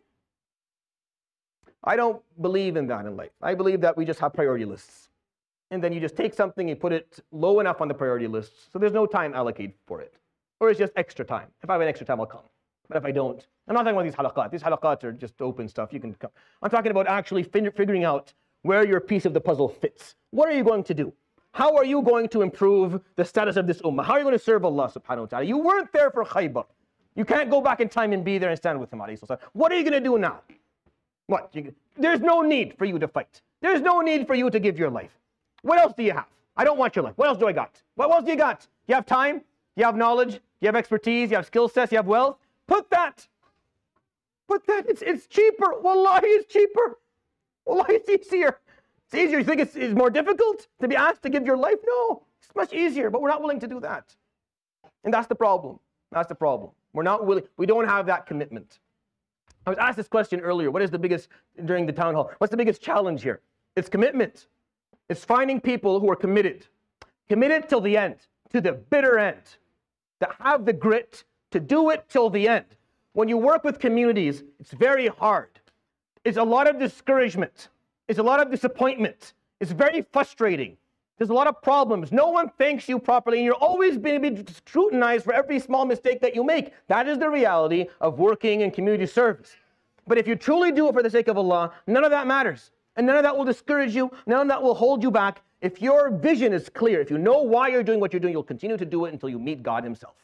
I don't believe in that in life. I believe that we just have priority lists. And then you just take something and put it low enough on the priority list so there's no time allocated for it. Or it's just extra time. If I have an extra time, I'll come. But if I don't, I'm not talking about these halaqat. These halaqat are just open stuff. You can come. I'm talking about actually fin- figuring out where your piece of the puzzle fits. What are you going to do? How are you going to improve the status of this ummah? How are you going to serve Allah subhanahu wa ta'ala? You weren't there for Khaybar. You can't go back in time and be there and stand with him. What are you going to do now? What? You, there's no need for you to fight. There's no need for you to give your life. What else do you have? I don't want your life. What else do I got? What else do you got? You have time? You have knowledge? You have expertise? You have skill sets? You have wealth? Put that. Put that. It's, it's cheaper. Wallahi, it's cheaper. Wallahi, it's easier. It's easier. You think it's, it's more difficult to be asked to give your life? No, it's much easier, but we're not willing to do that. And that's the problem. That's the problem. We're not willing. We don't have that commitment. I was asked this question earlier. What is the biggest, during the town hall, what's the biggest challenge here? It's commitment. It's finding people who are committed. Committed till the end, to the bitter end. That have the grit to do it till the end. When you work with communities, it's very hard. It's a lot of discouragement. It's a lot of disappointment. It's very frustrating. There's a lot of problems. No one thanks you properly, and you're always being be scrutinized for every small mistake that you make. That is the reality of working in community service. But if you truly do it for the sake of Allah, none of that matters. And none of that will discourage you. None of that will hold you back. If your vision is clear, if you know why you're doing what you're doing, you'll continue to do it until you meet God Himself.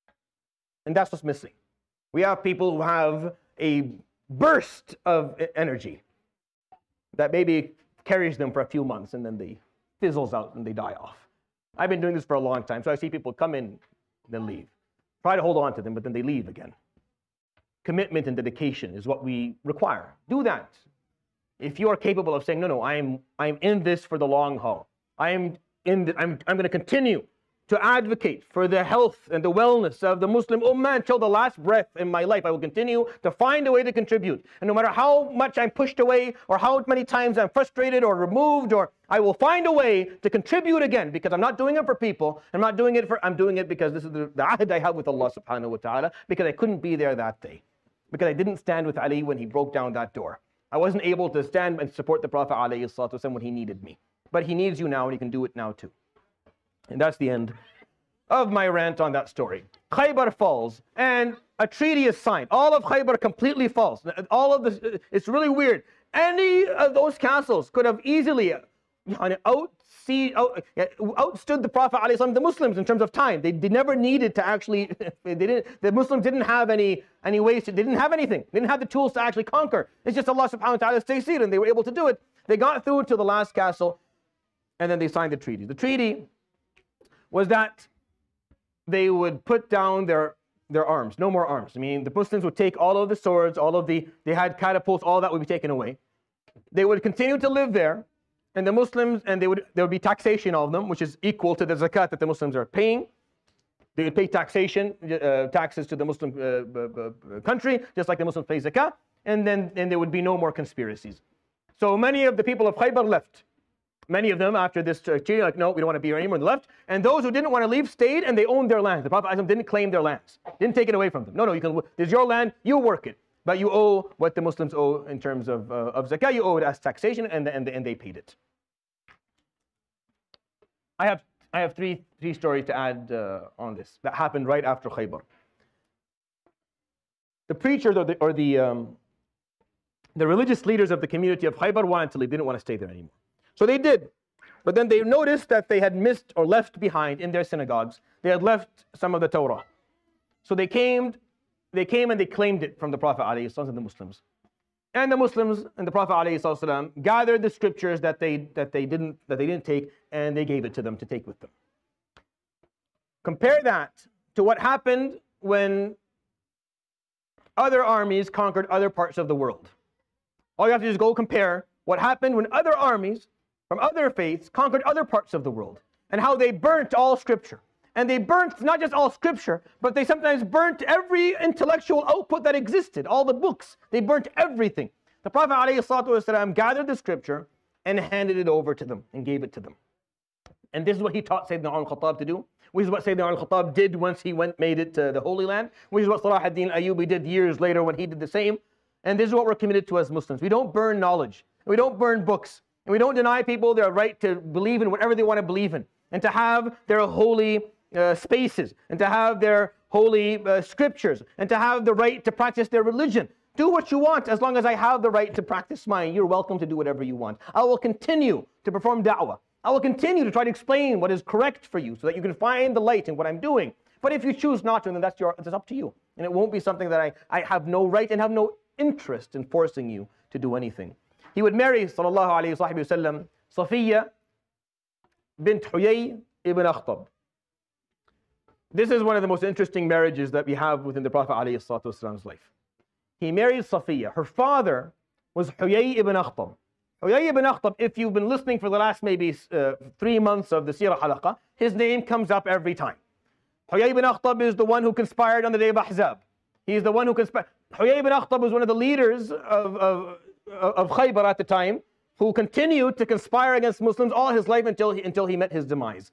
And that's what's missing. We have people who have a burst of energy that maybe carries them for a few months, and then they fizzles out and they die off. I've been doing this for a long time, so I see people come in, then leave. Try to hold on to them, but then they leave again. Commitment and dedication is what we require. Do that. If you are capable of saying, no, no, I'm I'm in this for the long haul. I'm in the, I'm I'm going to continue to advocate for the health and the wellness of the Muslim Ummah until the last breath in my life. I will continue to find a way to contribute. And no matter how much I'm pushed away or how many times I'm frustrated or removed, or I will find a way to contribute again, because I'm not doing it for people. I'm not doing it for, I'm doing it because this is the, the ahd I have with Allah subhanahu wa ta'ala, because I couldn't be there that day. Because I didn't stand with Ali when he broke down that door. I wasn't able to stand and support the Prophet alayhi salatu wasallam when he needed me. But he needs you now, and he can do it now too. And that's the end of my rant on that story. Khaybar falls, and a treaty is signed. All of Khaybar completely falls. All of this, it's really weird. Any of those castles could have easily out, see, out, outstood the Prophet ﷺ, the Muslims, in terms of time. They, they never needed to actually, they didn't, the Muslims didn't have any, any ways to, they didn't have anything. They didn't have the tools to actually conquer. It's just Allah subhanahu wa ta'ala stay seated, and they were able to do it. They got through to the last castle, and then they signed the treaty. The treaty was that they would put down their, their arms, no more arms. I mean, the Muslims would take all of the swords, all of the, they had catapults, all that would be taken away. They would continue to live there, and the Muslims, and they would, there would be taxation of them, which is equal to the zakat that the Muslims are paying. They would pay taxation, uh, taxes to the Muslim uh, uh, country, just like the Muslims pay zakat, and then and there would be no more conspiracies. So many of the people of Khaybar left. Many of them, after this treaty, like, no, we don't want to be here anymore, they left. And those who didn't want to leave stayed, and they owned their lands. The Prophet ﷺ didn't claim their lands, didn't take it away from them. No, no, you can. There's your land, you work it. But you owe what the Muslims owe in terms of, uh, of zakah, you owe it as taxation, and, and, and they paid it. I have, I have three, three stories to add uh, on this that happened right after Khaybar. The preachers or the, or the, um, the religious leaders of the community of Khaybar wanted to leave, they didn't want to stay there anymore. So they did. But then they noticed that they had missed or left behind in their synagogues, they had left some of the Torah. So they came, they came and they claimed it from the Prophet ﷺ and the Muslims. And the Muslims and the Prophet ﷺ gathered the scriptures that they, that, they didn't, that they didn't take, and they gave it to them to take with them. Compare that to what happened when other armies conquered other parts of the world. All you have to do is go compare what happened when other armies from other faiths conquered other parts of the world, and how they burnt all scripture. And they burnt not just all scripture, but they sometimes burnt every intellectual output that existed, all the books. They burnt everything. The Prophet ﷺ gathered the scripture and handed it over to them and gave it to them. And this is what he taught Sayyidina Umar al-Khattab to do. Which is what Sayyidina Umar al-Khattab did once he went, made it to the Holy Land. Which is what Salah ad-Din Ayyubi did years later when he did the same. And this is what we're committed to as Muslims. We don't burn knowledge. We don't burn books. And we don't deny people their right to believe in whatever they want to believe in, and to have their holy uh, spaces, and to have their holy uh, scriptures, and to have the right to practice their religion. Do what you want as long as I have the right to practice mine. You're welcome to do whatever you want. I will continue to perform da'wah. I will continue to try to explain what is correct for you so that you can find the light in what I'm doing. But if you choose not to, then that's, your, that's up to you. And it won't be something that I, I have no right and have no interest in forcing you to do anything. He would marry, sallallahu alayhi wa sallam, Safiya bint Huyay ibn Akhtab. This is one of the most interesting marriages that we have within the Prophet alayhi salatu wasallam's life. He married Safiya. Her father was Huyay ibn Akhtab. Huyay ibn Akhtab, if you've been listening for the last maybe uh, three months of the Sirah Halaqah, his name comes up every time. Huyay ibn Akhtab is the one who conspired on the day of Ahzab. He's the one who conspired. Huyay ibn Akhtab was one of the leaders of, of, of Khaybar at the time, who continued to conspire against Muslims all his life until he, until he met his demise.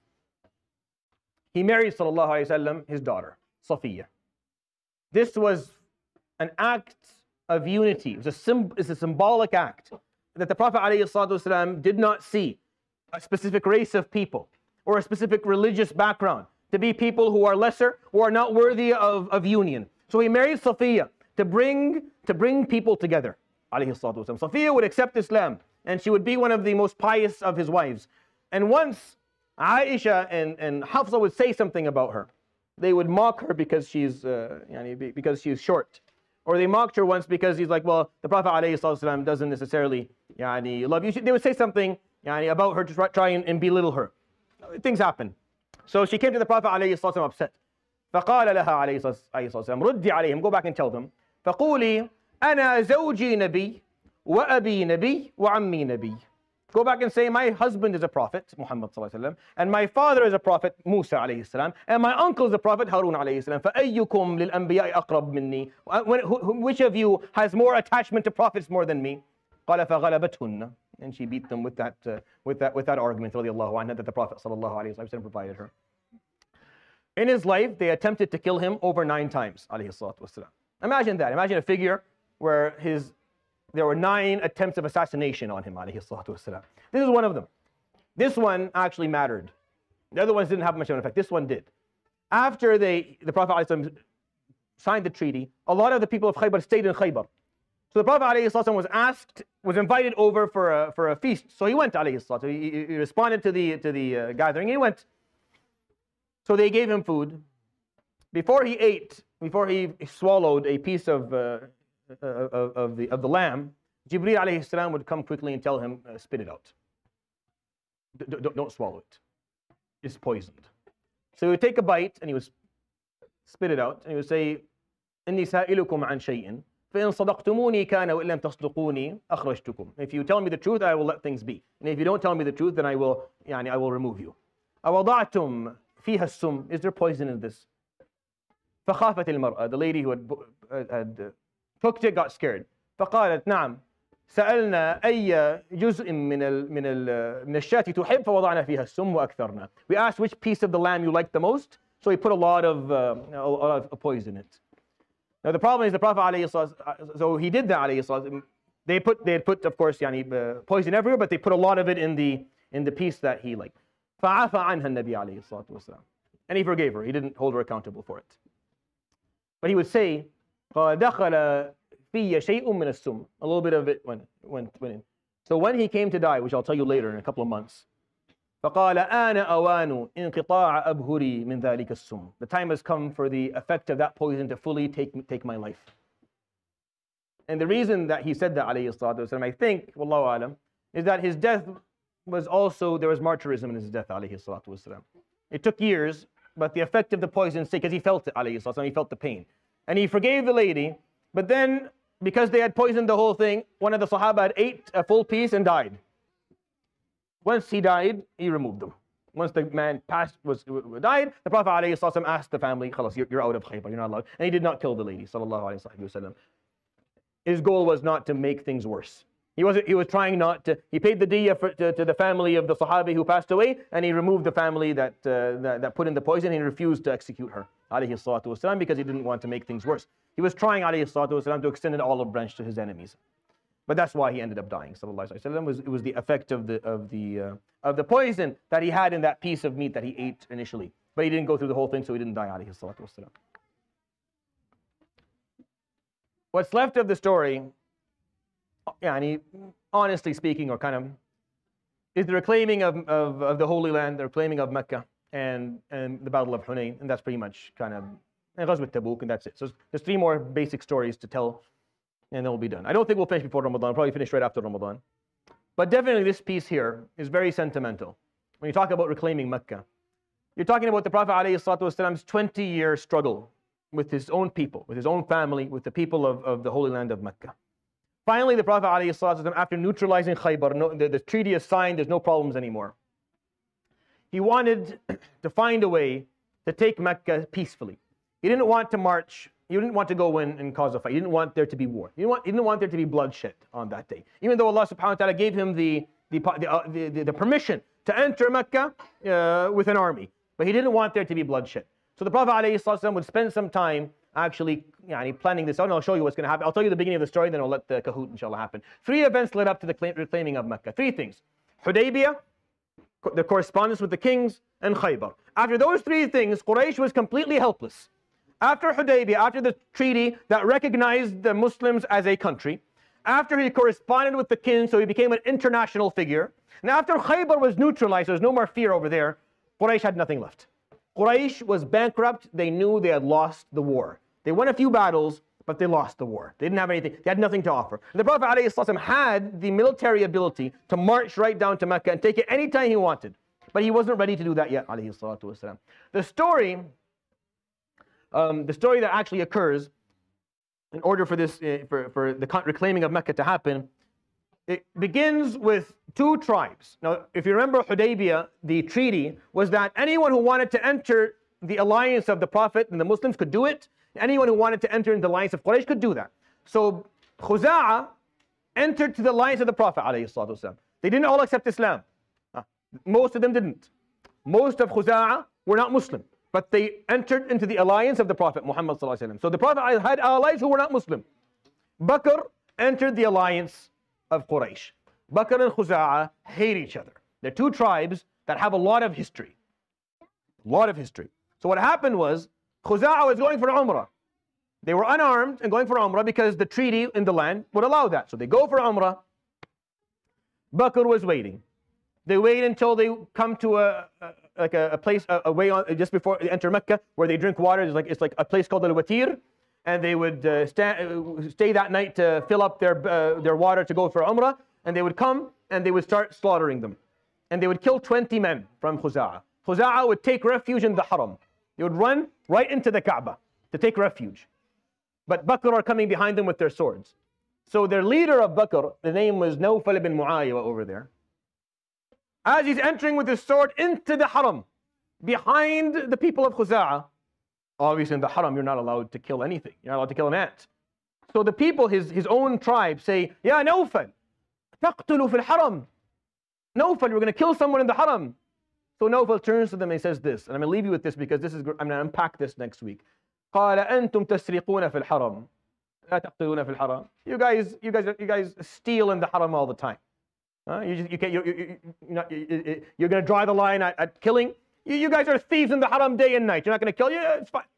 He married, sallallahu alayhi wasallam, his daughter, Safiya. This was an act of unity. It was a, symb- it's a symbolic act that the Prophet ﷺ did not see a specific race of people or a specific religious background to be people who are lesser or are not worthy of, of union. So he married Safiya to bring, to bring people together. Safiya would accept Islam and she would be one of the most pious of his wives. And once Aisha and, and Hafsa would say something about her, they would mock her because she's, uh, yani, because she's short. Or they mocked her once because he's like, well, the Prophet ﷺ doesn't necessarily yani, love you. They would say something yani, about her to try, try and, and belittle her. Things happen. So she came to the Prophet ﷺ upset. فقال لها عليه الصلاة والسلام ردي عليهم, go back and tell them. فقولي أنا زوجي نبي وأبي نبي وعمي نبي. Go back and say, my husband is a prophet, Muhammad sallallahu alaihi wasallam, and my father is a prophet, Musa alayhi salam, and my uncle is a prophet, Harun alayhi salam. فَأَيُّكُمْ لِلْأَنْبِيَاءِ أَقْرَبْ مِنِّي. Which of you has more attachment to prophets more than me? قال فغلبتهن. And she beat them with that, uh, with that, with that argument, radiallahu anha, that the Prophet sallallahu alayhi wasallam provided her. In his life, they attempted to kill him over nine times, alayhi salatu wasalam. Imagine that. Imagine a figure where his there were nine attempts of assassination on him, alayhi salatu wasalam. This is one of them. This one actually mattered. The other ones didn't have much of an effect. This one did. After they, the Prophet ﷺ signed the treaty, a lot of the people of Khaybar stayed in Khaybar. So the Prophet ﷺ was asked, was invited over for a, for a feast. So he went, alayhi salatu. He, he responded to the, to the uh, gathering. He went. So they gave him food. Before he ate, before he swallowed a piece of uh, Of, of, the, of the lamb, Jibreel alayhi salam would come quickly and tell him, uh, spit it out. D- d- don't swallow it. It's poisoned. So he would take a bite and he would spit it out and he would say, إِنِّي سَائِلُكُمْ عَنْ شَيْءٍ فَإِنْ صَدَقْتُمُونِي كَانَ وَإِن لَمْ تَصْدُقُونِي أَخْرَجْتُكُمْ. If you tell me the truth, I will let things be. And if you don't tell me the truth, then I will, يعني, I will remove you. أَوَضَعْتُمْ فِيهَا السُّمْ. Is there poison in this? فَخَافَتِ الْمَرْأَةِ. The lady who had, had uh, cooked it got scared. فقالت نعم سألنا أي جزء من ال من ال من الشاة تحب فوضعنا فيها السم وأكثرنا. We asked which piece of the lamb you liked the most, so he put a lot of uh, a lot of poison in it. Now the problem is the Prophet alayhi salatu, so he did that alayhi salatu. They put they had put of course yani, uh, poison everywhere, but they put a lot of it in the in the piece that he liked. فعفى عنها النبي عليه الصلاة والسلام. And he forgave her. He didn't hold her accountable for it. But he would say, دخل في شيء من السم. A little bit of it went, went, went in. So when he came to die, which I'll tell you later in a couple of months, فقال آن أوان انقطاع أبهري من ذلك السم. The time has come for the effect of that poison to fully take, take my life. And the reason that he said that, alayhi salatu wasalam, I think, wallahu alam, is that his death was also, there was martyrism in his death, alayhi salatu wasalam. It took years, but the effect of the poison stayed, because he felt it, alayhi salatu wasalam, he felt the pain. And he forgave the lady, but then, because they had poisoned the whole thing, one of the Sahaba had ate a full piece and died. Once he died, he removed them. Once the man passed, was died, the Prophet ﷺ asked the family, "Khalas, you're, you're out of Khaybar, you're not allowed." And he did not kill the lady, sallallahu alayhi wa sallam. His goal was not to make things worse. He was he was trying not to. He paid the diya for, to, to the family of the Sahabi who passed away, and he removed the family that uh, that, that put in the poison. And he refused to execute her, alayhi salatu wasalam, because he didn't want to make things worse. He was trying, alayhi salatu wasalam, to extend an olive branch to his enemies. But that's why he ended up dying, sallallahu alayhi wa sallam. Was, it was the effect of the of the uh, of the poison that he had in that piece of meat that he ate initially. But he didn't go through the whole thing, so he didn't die, alayhi salatu wasalam. What's left of the story, yani, honestly speaking, or kind of, is the reclaiming of, of, of the Holy Land, the reclaiming of Mecca, and, and the Battle of Hunayn, and that's pretty much kind of, and Ghazwat Tabuk, and that's it. So there's three more basic stories to tell, and then we'll be done. I don't think we'll finish before Ramadan, we'll probably finish right after Ramadan. But definitely this piece here is very sentimental. When you talk about reclaiming Mecca, you're talking about the Prophet ﷺ's twenty-year struggle with his own people, with his own family, with the people of, of the Holy Land of Mecca. Finally, the Prophet ﷺ, after neutralizing Khaybar, no, the, the treaty is signed, there's no problems anymore. He wanted to find a way to take Mecca peacefully. He didn't want to march. He didn't want to go in and cause a fight. He didn't want there to be war. He didn't want, he didn't want there to be bloodshed on that day. Even though Allah subhanahu wa ta'ala gave him the, the, the, uh, the, the, the permission to enter Mecca uh, with an army. But he didn't want there to be bloodshed. So the Prophet ﷺ would spend some time actually yani, planning this out, and I'll show you what's going to happen. I'll tell you the beginning of the story, then I'll let the Kahoot inshallah happen. Three events led up to the claim, reclaiming of Mecca. Three things. Hudaybiyah, the correspondence with the kings, and Khaybar. After those three things, Quraysh was completely helpless. After Hudaybiyah, after the treaty that recognized the Muslims as a country, after he corresponded with the king, so he became an international figure, and after Khaybar was neutralized, there was no more fear over there, Quraysh had nothing left. Quraysh was bankrupt. They knew they had lost the war. They won a few battles, but they lost the war. They didn't have anything. They had nothing to offer. The Prophet ﷺ had the military ability to march right down to Mecca and take it anytime he wanted. But he wasn't ready to do that yet, ﷺ. The story, um, the story that actually occurs in order for this, uh, for, for the reclaiming of Mecca to happen, it begins with two tribes. Now, if you remember Hudaybiyah, the treaty was that anyone who wanted to enter the alliance of the Prophet and the Muslims could do it. Anyone who wanted to enter into the alliance of Quraysh could do that. So Khuza'a entered to the alliance of the Prophet ﷺ. They didn't all accept Islam. Most of them didn't. Most of Khuza'a were not Muslim, but they entered into the alliance of the Prophet Muhammad ﷺ. So the Prophet had allies who were not Muslim. Bakr entered the alliance of Quraysh. Bakr and Khuza'a hate each other. They're two tribes that have a lot of history. A lot of history. So what happened was, Khuza'a was going for Umrah. They were unarmed and going for Umrah because the treaty in the land would allow that. So they go for Umrah. Bakr was waiting. They wait until they come to a, a like a, a place a, a way on just before they enter Mecca where they drink water. It's like it's like a place called Al-Watir, and they would uh, sta- stay that night to fill up their uh, their water to go for Umrah. And they would come and they would start slaughtering them, and they would kill twenty men from Khuza'a. Khuza'a would take refuge in the Haram. They would run right into the Kaaba to take refuge. But Bakr are coming behind them with their swords. So their leader of Bakr, the name was Nawfal ibn Mu'aywa over there. As he's entering with his sword into the Haram, behind the people of Khuza'a, obviously in the Haram you're not allowed to kill anything. You're not allowed to kill an ant. So the people, his, his own tribe, say, Ya Nawfal, taqtulu fil Haram. Nawfal, we're going to kill someone in the Haram. So Nawfal turns to them and says this, and I'm going to leave you with this because this is, I'm going to unpack this next week. قال أنتم تسرقون في الحرم لا تقتلون في الحرم. You guys, you guys, you guys steal in the Haram all the time. Uh, you, just, you can't, you, you, you're, not, you, you're going to draw the line at, at killing. You, you guys are thieves in the Haram day and night. You're not going to kill. Yeah, it's fine.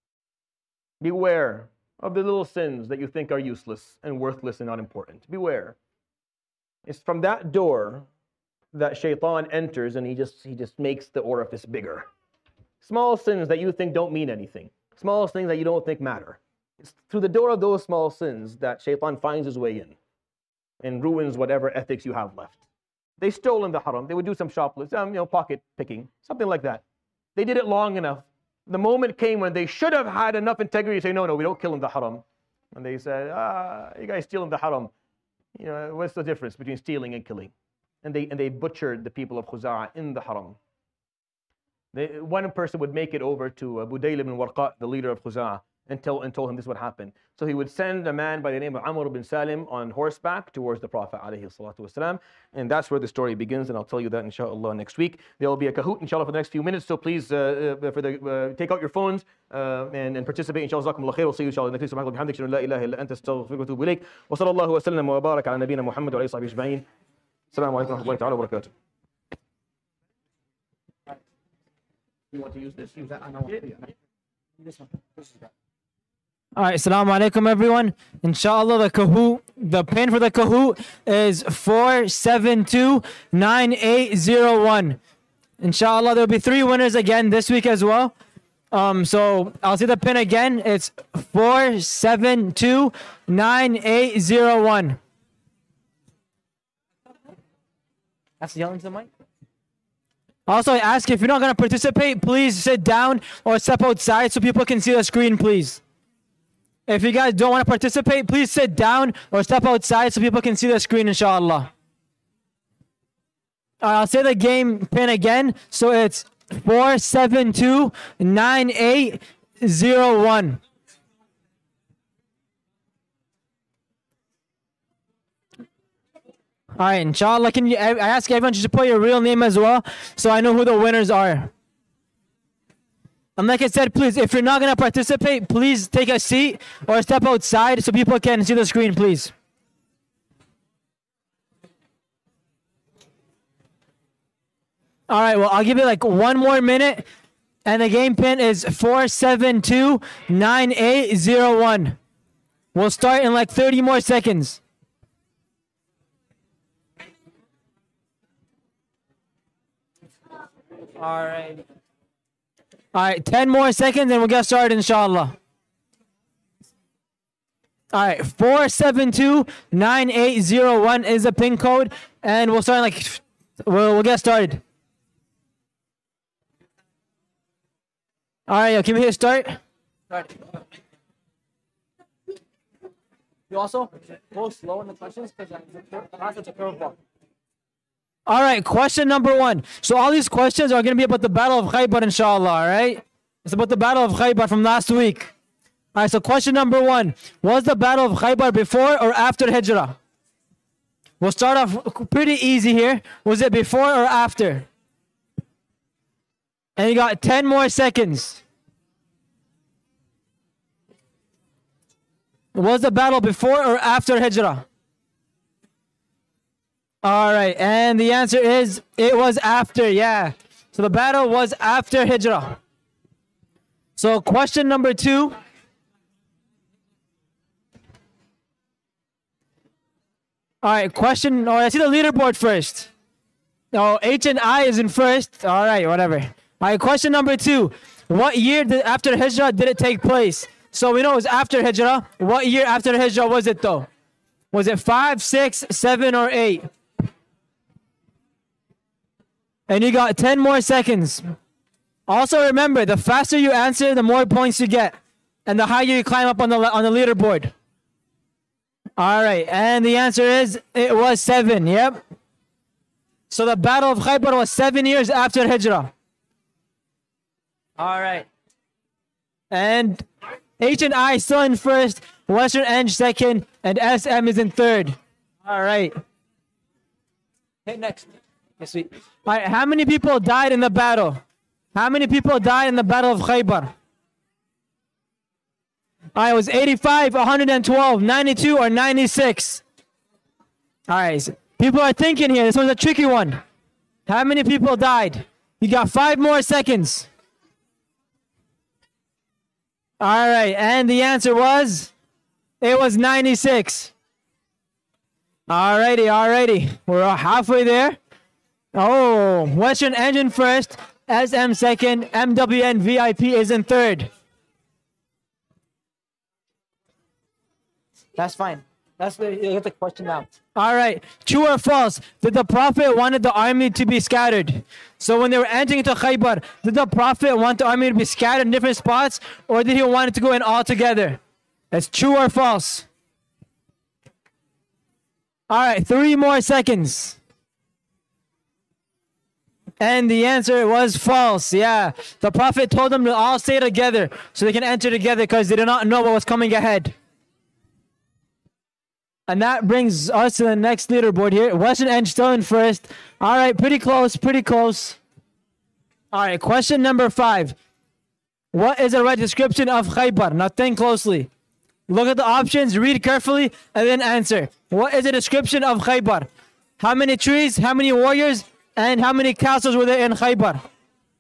Beware of the little sins that you think are useless and worthless and not important. Beware. It's from that door that Shaitan enters, and he just he just makes the orifice bigger. Small sins that you think don't mean anything. Small things that you don't think matter. It's through the door of those small sins that Shaitan finds his way in and ruins whatever ethics you have left. They stole in the Haram. They would do some shoplifting, um, you know, pocket picking, something like that. They did it long enough. The moment came when they should have had enough integrity to say, no, no, we don't kill in the Haram. And they said, ah, you guys steal in the Haram. You know, what's the difference between stealing and killing? And they and they butchered the people of Khuza'a in the Haram. They, one person would make it over to uh, Budayl ibn Warqa, the leader of Khuza'a, and, tell, and told him this would happen. So he would send a man by the name of Amr ibn Salim on horseback towards the Prophet ﷺ, and that's where the story begins, and I'll tell you that inshallah next week. There will be a Kahoot inshallah for the next few minutes, so please uh, uh, for the, uh, take out your phones uh, and, and participate inshallah. We'll see you inshallah next week. Subhanallahi wa bihamdihi, la ilaha illa anta, astaghfiruka wa atubu ilayk. Wa sallallahu wa sallam wa baraka ala nabiyyina Muhammad wa alihi wa sahbihi ajma'in. Assalamu alaikum wa rahmatullahi ta'ala wa barakatuh. You want to use this? Use that. I know. Yeah. This one. This is that. All right, assalamu alaikum everyone. Inshallah, the Kahoot, the pin for the Kahoot is four seven two nine eight zero one. Inshallah, there'll be three winners again this week as well. Um, so I'll see the pin again. It's four seven two nine eight zero one. That's yelling to the mic. Also, I ask if you're not going to participate, please sit down or step outside so people can see the screen, please. If you guys don't want to participate, please sit down or step outside so people can see the screen, inshallah. Uh, I'll say the game pin again. So it's four seven two nine eight zero one. All right, inshallah, can you, I I ask everyone to put your real name as well so I know who the winners are. And like I said, please, if you're not going to participate, please take a seat or step outside so people can see the screen, please. All right, well, I'll give you like one more minute. And the game pin is four seven two nine eight zero one. We'll start in like thirty more seconds. All right. All right, ten more seconds and we'll get started, inshallah. All right, four seven two nine eight zero one is the pin code, and we'll start in like, we'll, we'll get started. All right, yo, can we hit start? Start. You also go slow in the questions because that's a curveball. All right, question number one. So all these questions are going to be about the Battle of Khaybar, inshallah, all right? It's about the Battle of Khaybar from last week. All right, so question number one. Was the Battle of Khaybar before or after Hijrah? We'll start off pretty easy here. Was it before or after? And you got ten more seconds. Was the battle before or after Hijrah? All right, and the answer is it was after, yeah. So the battle was after Hijrah. So question number two. All right, question, oh, I see the leaderboard first. Oh, H and I is in first. All right, whatever. All right, question number two. What year did, after Hijrah did it take place? So we know it was after Hijrah. What year after Hijrah was it though? Was it five, six, seven, or eight? And you got ten more seconds. Also remember, the faster you answer, the more points you get. And the higher you climb up on the on the leaderboard. All right, and the answer is it was seven, yep. So the Battle of Khaybar was seven years after Hijrah. All right. And H and I still in first, Western Edge second, and S M is in third. All right. Hit next. Yes, sweet. All right, how many people died in the battle? How many people died in the Battle of Khaybar? All right, it was eighty-five, one hundred twelve, ninety-two, or ninety-six. All right, so people are thinking here. This one's a tricky one. How many people died? You got five more seconds. All right, and the answer was, it was ninety-six. All righty, all righty. We're halfway there. Oh, Western Engine first, S M second, M W N V I P is in third. That's fine. That's the, you get the question now. All right, true or false? Did the Prophet wanted the army to be scattered? So when they were entering into Khaybar, did the Prophet want the army to be scattered in different spots, or did he want it to go in all together? That's true or false? All right, three more seconds. And the answer was false. Yeah, the Prophet told them to all stay together so they can enter together because they did not know what was coming ahead. And that brings us to the next leaderboard here. Western Edge still in first. All right, pretty close, pretty close. All right, question number five. What is the right description of Khaybar? Now think closely. Look at the options, read carefully, and then answer. What is the description of Khaybar? How many trees, how many warriors, and how many castles were there in Khaybar? All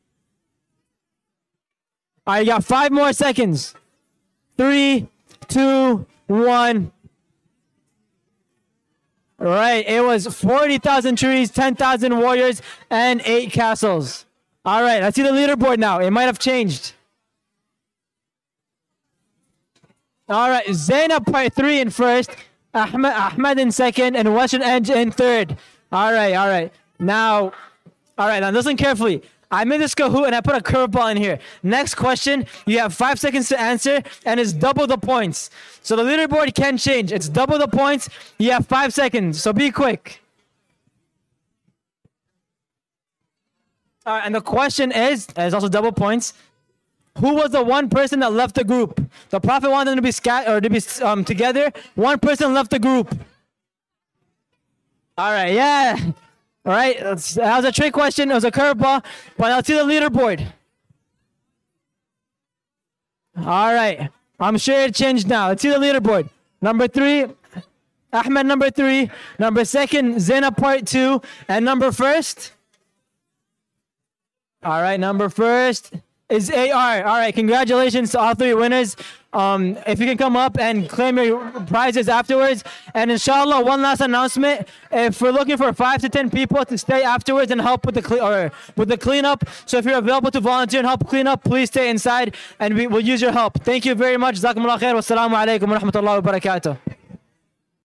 right, you got five more seconds. Three, two, one. Right, it was forty thousand trees, ten thousand warriors, and eight castles. All right, I see the leaderboard now. It might have changed. All right, Zainab part three in first, Ahmed, Ahmed in second, and Western Edge in third. All right, all right. Now, all right, now listen carefully. I made this Kahoot and I put a curveball in here. Next question, you have five seconds to answer and it's double the points. So the leaderboard can change. It's double the points. You have five seconds, so be quick. All right, and the question is, and it's also double points, who was the one person that left the group? The Prophet wanted them to be scat or to be um, together. One person left the group. All right, yeah. All right, that's, that was a trick question. It was a curveball, but I'll see the leaderboard. All right, I'm sure it changed now. Let's see the leaderboard. Number three, Ahmed number three. Number second, Zainab part two. And number first? All right, number first is A R. All right, congratulations to all three winners. Um, if you can come up and claim your prizes afterwards. And inshallah, one last announcement. If we're looking for five to ten people to stay afterwards and help with the cle- or with the cleanup. So if you're available to volunteer and help clean up, please stay inside and we will use your help. Thank you very much. Jazakumullah khair. Wassalamu alaikum wa rahmatullahi wa barakatuh.